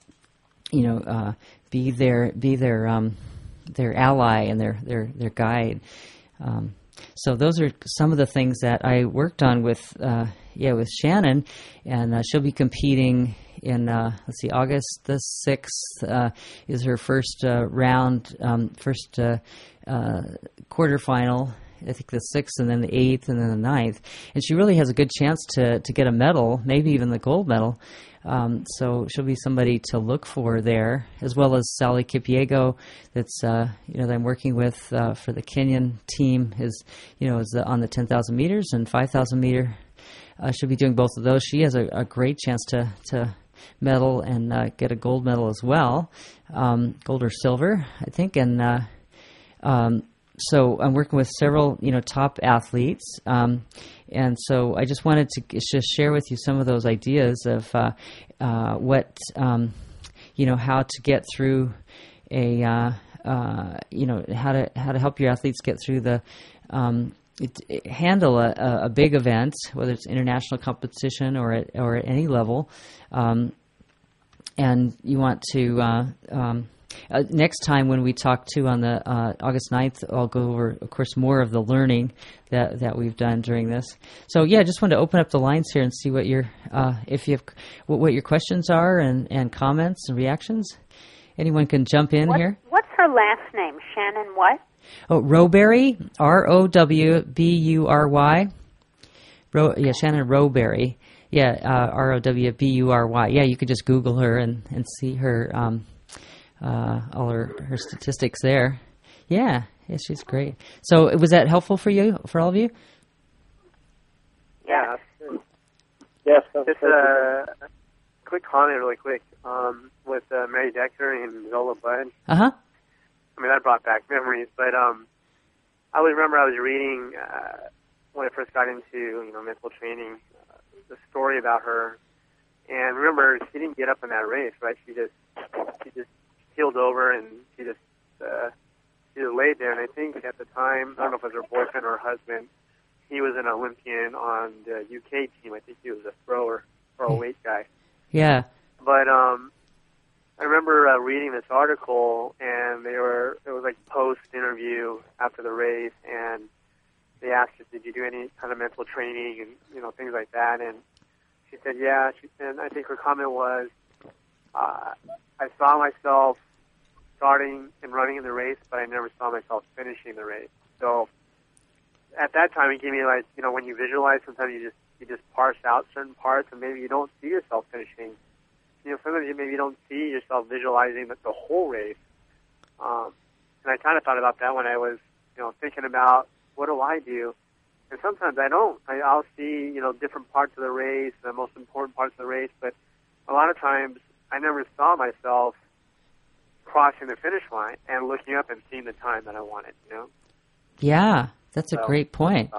A: be their ally and their guide. So those are some of the things that I worked on with Shannon, and she'll be competing in August the 6th is her first round, first quarterfinal. I think the 6th, and then the 8th, and then the 9th. And she really has a good chance to get a medal, maybe even the gold medal. So she'll be somebody to look for there, as well as Sally Kipyego, that's that I'm working with for the Kenyan team, is on the 10,000 meters and 5,000 meter. She'll be doing both of those. She has a great chance to medal and get a gold medal as well, gold or silver, I think. And so I'm working with several, top athletes, and so I just wanted to just share with you some of those ideas of what, how to get through how to help your athletes get through handle a big event, whether it's international competition or at any level, and you want to. Next time when we talk on the August 9th, I'll go over, of course, more of the learning that we've done during this. So I just wanted to open up the lines here and see what your if you have what your questions are and comments and reactions. Anyone can jump in here.
C: What's her last name? Shannon what?
A: Oh, Rowbury, Rowbury. Shannon Rowbury. Rowbury. Yeah, you could just Google her and see her. All her statistics there. Yeah, she's great. So was that helpful for all of you?
D: Yeah.
E: Yes.
D: Just a quick comment really quick with Mary Decker and Zola Budd.
A: Uh-huh.
D: I mean, that brought back memories, but I remember I was reading when I first got into mental training, the story about her, And remember, she didn't get up in that race, right? She just keeled over and she just laid there. And I think at the time, I don't know if it was her boyfriend or her husband, he was an Olympian on the UK team. I think he was a throwaweight guy.
A: Yeah.
D: But I remember reading this article, and it was like post-interview after the race, and they asked her, did you do any kind of mental training and, things like that? And she said, yeah. And I think her comment was, I saw myself starting and running in the race, but I never saw myself finishing the race. So at that time, it gave me like, when you visualize, sometimes you just parse out certain parts, and maybe you don't see yourself finishing. Sometimes maybe you don't see yourself visualizing the whole race. And I kind of thought about that when I was, thinking about what do I do? And sometimes I don't. I'll see, different parts of the race, the most important parts of the race, but a lot of times I never saw myself crossing the finish line and looking up and seeing the time that I wanted,
A: Yeah, that's a great point.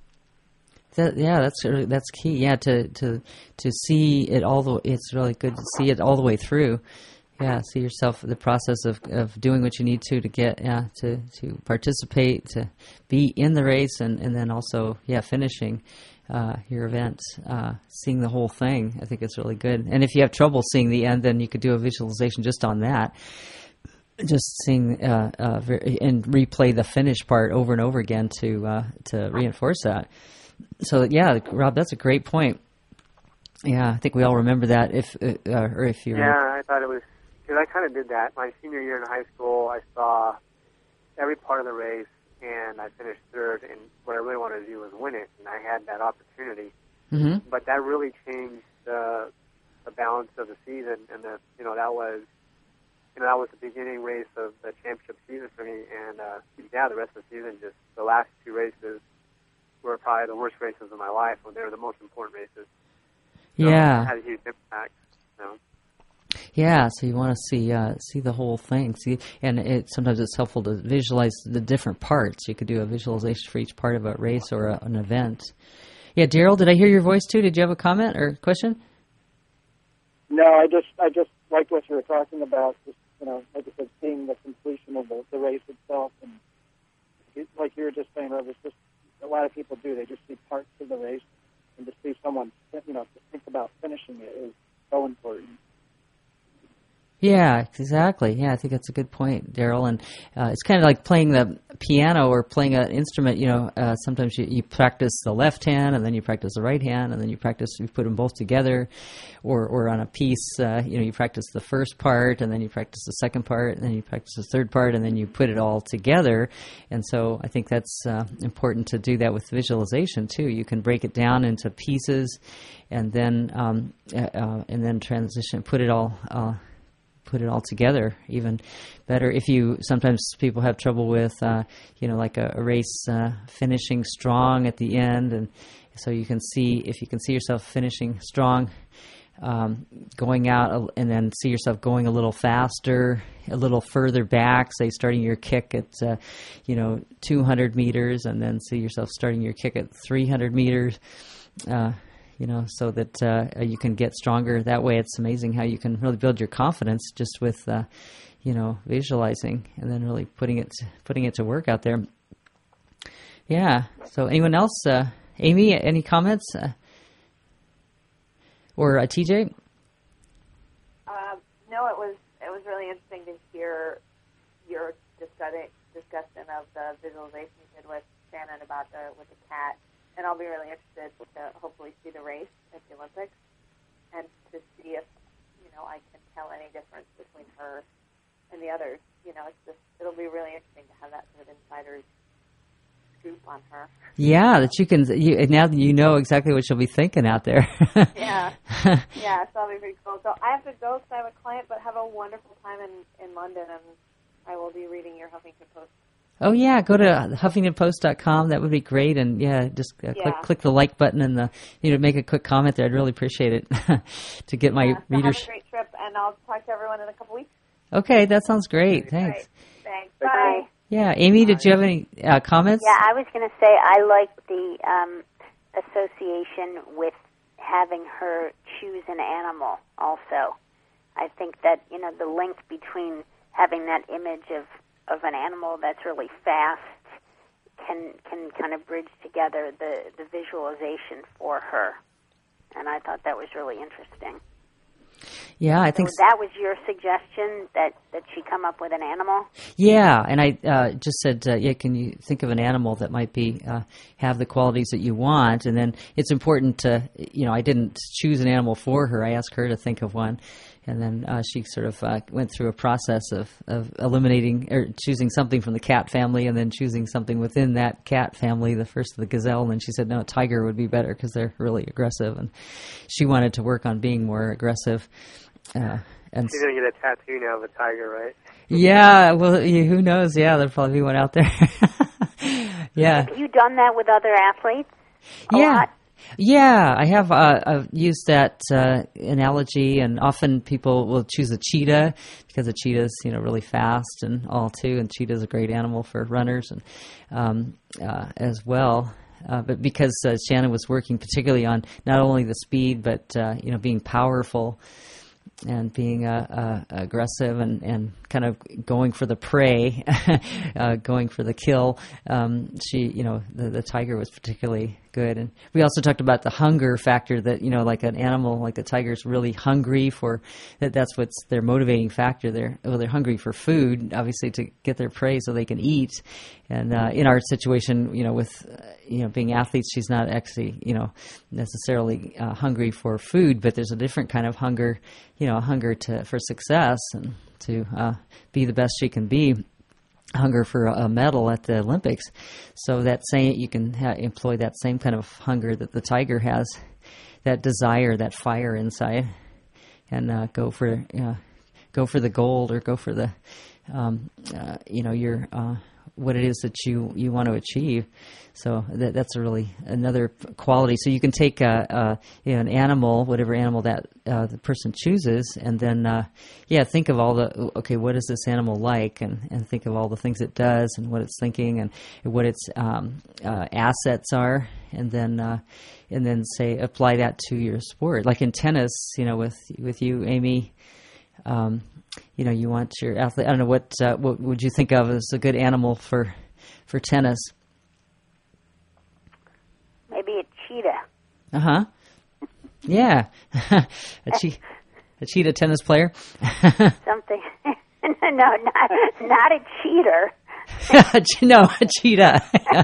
A: That's key. Yeah, to see it it's really good to see it all the way through. Yeah, see yourself the process of doing what you need to get to participate, to be in the race, and then also finishing your event, seeing the whole thing. I think it's really good. And if you have trouble seeing the end, then you could do a visualization just on that. Just seeing and replay the finish part over and over again to reinforce that. So Rob, that's a great point. Yeah, I think we all remember that. If you
D: I thought it was because I kind of did that my senior year in high school. I saw every part of the race, and I finished third. And what I really wanted to do was win it, and I had that opportunity.
A: Mm-hmm.
D: But that really changed the balance of the season, and that was. That was the beginning race of the championship season for me, and the rest of the season, just the last two races were probably the worst races of my life, when they were the most important races. So it had a huge impact.
A: Yeah, so you want to see the whole thing. And sometimes it's helpful to visualize the different parts. You could do a visualization for each part of a race or an event. Yeah, Daryl, did I hear your voice too? Did you have a comment or question?
E: No, I just liked what you were talking about. Just, like I said, seeing the completion of the race itself, and like you were just saying, Rob, it's just a lot of people do. They just see parts of the race, and to see someone, to think about finishing it is so important.
A: Yeah, exactly. Yeah, I think that's a good point, Daryl. And it's kind of like playing the piano or playing an instrument. Sometimes you practice the left hand, and then you practice the right hand, and then you put them both together. Or on a piece, you practice the first part, and then you practice the second part, and then you practice the third part, and then you put it all together. And so I think that's important to do that with visualization too. You can break it down into pieces, and then transition, put it all together even better. Sometimes people have trouble with, like a race finishing strong at the end, and so if you can see yourself finishing strong, going out, and then see yourself going a little faster, a little further back, say starting your kick at 200 meters, and then see yourself starting your kick at 300 meters. So that you can get stronger that way. It's amazing how you can really build your confidence just with, visualizing and then really putting it to work out there. Yeah. So anyone else? Amy, any comments? Or TJ?
B: No, it was really interesting to hear your discussion of the visualization you did with Shannon with the cat. And I'll be really interested to hopefully see the race at the Olympics and to see if, I can tell any difference between her and the others. It'll be really interesting to have that sort of insider's scoop on her.
A: Yeah, that now that you know exactly what she'll be thinking out there.
B: Yeah, so that'll be pretty cool. So I have to go because I have a client, but have a wonderful time in London, and I will be reading your Huffington Post.
A: Oh yeah, go to HuffingtonPost.com. That would be great, and just click the like button and make a quick comment there. I'd really appreciate it to get my readers.
B: Have a great trip, and I'll talk to everyone in a couple weeks.
A: Okay, that sounds great. Thanks.
B: Great. Thanks. Bye.
A: Yeah, Amy, did you have any comments?
C: Yeah, I was going to say I like the association with having her choose an animal also. I think that, the link between having that image of an animal that's really fast can kind of bridge together the visualization for her. And I thought that was really interesting.
A: Yeah, I think
C: so. That was your suggestion, that she come up with an animal?
A: Yeah, and I just said, can you think of an animal that might be have the qualities that you want? And then it's important to, I didn't choose an animal for her. I asked her to think of one. And then she sort of went through a process of eliminating or choosing something from the cat family and then choosing something within that cat family, the first of the gazelle. And then she said, no, a tiger would be better because they're really aggressive. And she wanted to work on being more aggressive.
D: And she's going to get a tattoo now of a tiger, right?
A: Yeah, well, who knows? Yeah, there'll probably be one out there. Yeah.
C: Have you done that with other athletes? A lot?
A: Yeah, I have I've used that analogy, and often people will choose a cheetah because a cheetah is really fast and all too, and cheetah is a great animal for runners and as well. But because Shannon was working particularly on not only the speed but being powerful and being aggressive and kind of going for the prey, going for the kill. She, the tiger was particularly good. And we also talked about the hunger factor that, like an animal like the tiger is really hungry for, that's what's their motivating factor. They're hungry for food, obviously, to get their prey so they can eat. And in our situation, with being athletes, she's not actually, necessarily hungry for food, but there's a different kind of hunger, a hunger for success and to be the best she can be, hunger for a medal at the Olympics. So you can employ that same kind of hunger that the tiger has, that desire, that fire inside, and go for the gold or go for the your what it is that you want to achieve. So that's another quality. So you can take an animal, whatever animal that the person chooses, and then think of all what is this animal like, and think of all the things it does and what it's thinking and what its assets are, and then say apply that to your sport. Like in tennis, with you, Amy. You want your athlete. I don't know what would you think of as a good animal for tennis?
C: Maybe a cheetah.
A: Uh-huh. Yeah, a cheetah tennis player.
C: Something. No, not a cheater.
A: No, a cheetah.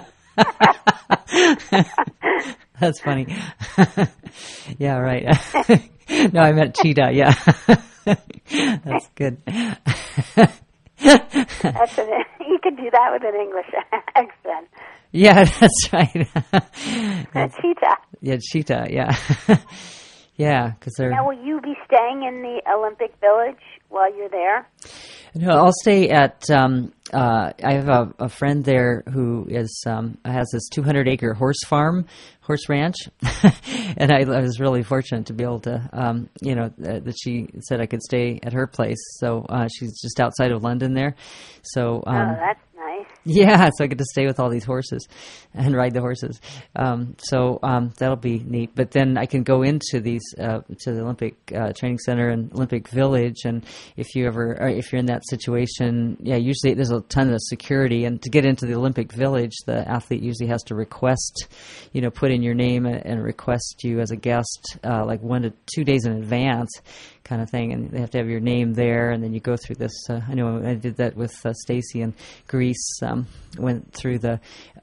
A: That's funny. Yeah, right. No, I meant cheetah. Yeah. That's good.
C: You could do that with an English accent.
A: Yeah, that's right.
C: A cheetah.
A: Yeah, cheetah. Yeah, yeah. Because they're.
C: Now, will you be staying in the Olympic Village while you're there?
A: No, I'll stay at. I have a friend there who has this 200-acre horse ranch, and I was really fortunate to be able to, that she said I could stay at her place. So she's just outside of London there. So
C: that's nice.
A: Yeah, so I get to stay with all these horses and ride the horses. So that'll be neat. But then I can go into these to the Olympic Training Center and Olympic Village, and if you're in that situation, usually there's a ton of security, and to get into the Olympic Village, the athlete usually has to request, put in your name and request you as a guest like 1 to 2 days in advance, kind of thing, and they have to have your name there, and then you go through this. I know I did that with Stacy in Greece. Went through the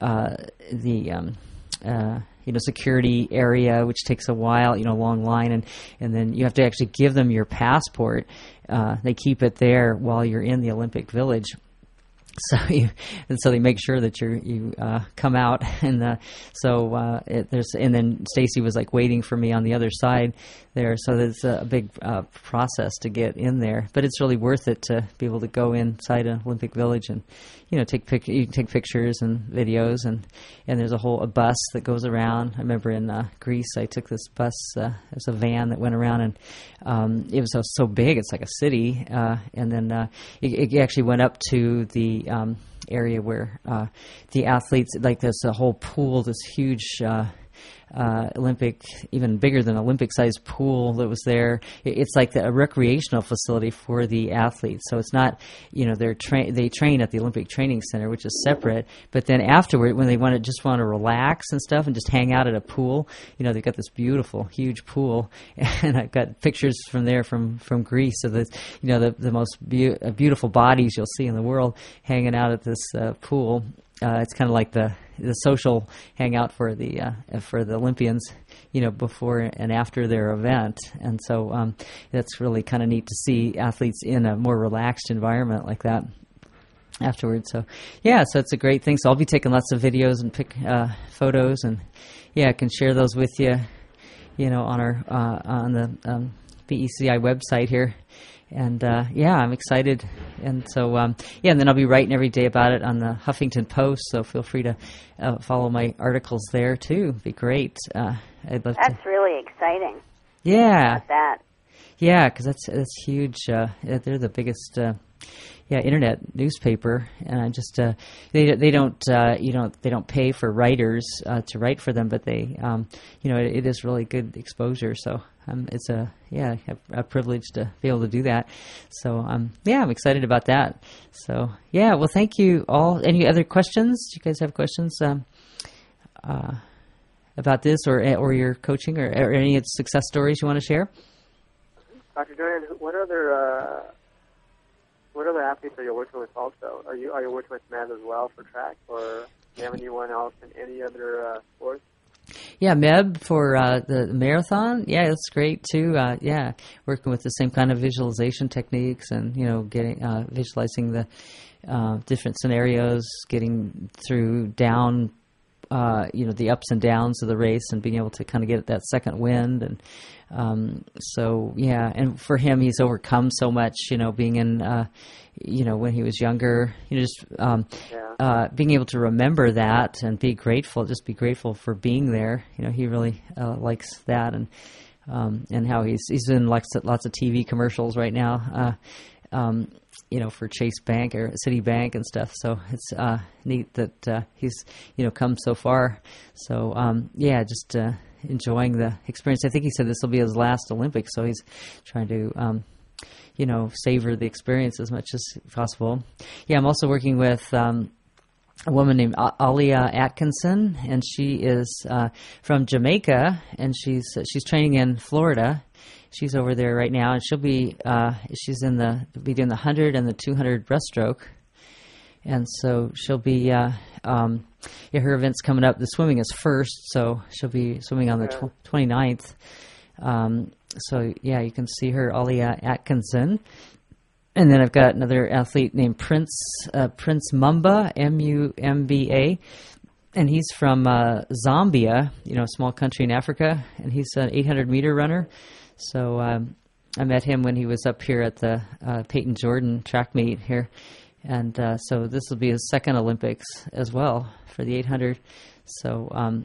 A: security area, which takes a while, long line, and then you have to actually give them your passport. They keep it there while you're in the Olympic Village. So they make sure that you come out, and and then Stacy was like waiting for me on the other side there. So there's a big process to get in there, but it's really worth it to be able to go inside an Olympic Village and you can take pictures and videos, and there's a bus that goes around. I remember in Greece I took this bus. There's a van that went around, and it was so big, it's like a city, and then it actually went up to the area where the athletes, like there's a whole pool, this huge Olympic, even bigger than Olympic-sized pool that was there. It's like a recreational facility for the athletes. So it's not, they train at the Olympic Training Center, which is separate. But then afterward, when they want to relax and stuff and just hang out at a pool, they've got this beautiful, huge pool, and I've got pictures from there from Greece of the most beautiful bodies you'll see in the world hanging out at this pool. It's kind of like the social hangout for the Olympians, before and after their event, and so that's really kind of neat to see athletes in a more relaxed environment like that afterwards. So so it's a great thing. So I'll be taking lots of videos and photos, and I can share those with you, on our on the BECI website here. And, I'm excited. And so, and then I'll be writing every day about it on the Huffington Post, so feel free to follow my articles there, too. It'd be great. I'd love
C: That's really exciting.
A: Yeah.
C: About that.
A: Yeah, because that's huge. They're the biggest internet newspaper, and I just they don't pay for writers to write for them, but they it is really good exposure. So it's a privilege to be able to do that. So I'm excited about that. So well, thank you all. Any other questions? Do you guys have questions about this or your coaching or any success stories you want to share?
D: Dr. Joanne, what other athletes are you working with also? Are you working with men as well for track, or do you have anyone else in any other sports?
A: Yeah, Meb for the marathon. Yeah, that's great too. Working with the same kind of visualization techniques and getting visualizing the different scenarios, getting through down. The ups and downs of the race and being able to kind of get that second wind. And and for him, he's overcome so much, being in, when he was younger, being able to remember that and be grateful for being there. He really likes that, and how he's in lots of TV commercials right now. For Chase Bank or Citibank and stuff. So it's neat that he's, come so far. So, just enjoying the experience. I think he said this will be his last Olympics, so he's trying to, savor the experience as much as possible. Yeah, I'm also working with a woman named Alia Atkinson, and she is from Jamaica, and she's training in Florida. She's over there right now, and she'll be she's doing the 100 and the 200 breaststroke, and so she'll be her event's coming up. The swimming is first, so she'll be swimming on the 29th. You can see her, Alia Atkinson, and then I've got another athlete named Prince Mumba, Mumba, and he's from Zambia, a small country in Africa, and he's an 800-meter runner. So I met him when he was up here at the Peyton Jordan track meet here, and so this will be his second Olympics as well for the 800. So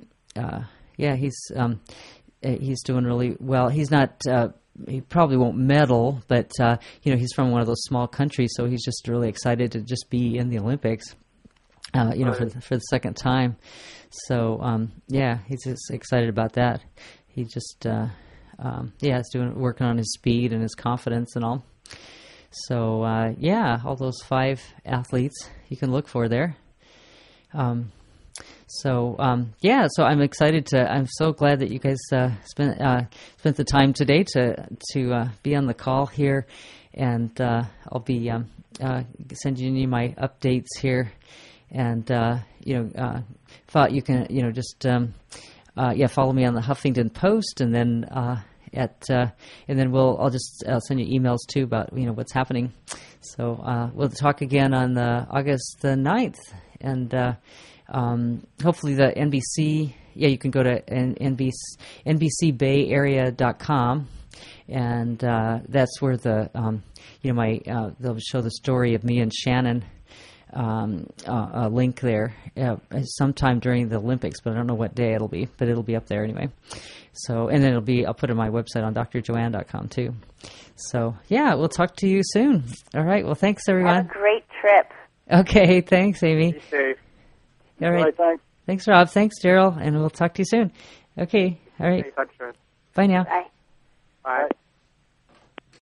A: he's doing really well. He's not. He probably won't medal, but he's from one of those small countries, so he's just really excited to just be in the Olympics. For the second time. So he's just excited about that. He just. He's working on his speed and his confidence and all. So, all those 5 athletes you can look for there. So I'm excited I'm so glad that you guys spent the time today to be on the call here, and I'll be sending you my updates here, and thought you can just follow me on the Huffington Post, and then I'll send you emails too about what's happening. So we'll talk again on August the 9th, and hopefully the NBC. Yeah, you can go to NBCBayArea.com, and that's where they'll show the story of me and Shannon. A link there sometime during the Olympics, but I don't know what day it'll be, but it'll be up there anyway. So, and then I'll put it on my website on drjoanne.com too. So we'll talk to you soon. All right. Well, thanks everyone.
C: Have a great trip.
A: Okay. Thanks, Amy.
D: Be safe.
A: All right.
E: Thanks.
A: Thanks, Rob. Thanks, Daryl. And we'll talk to you soon. Okay. All right.
D: Thanks, Dr. Sharon.
A: Bye now.
C: Bye.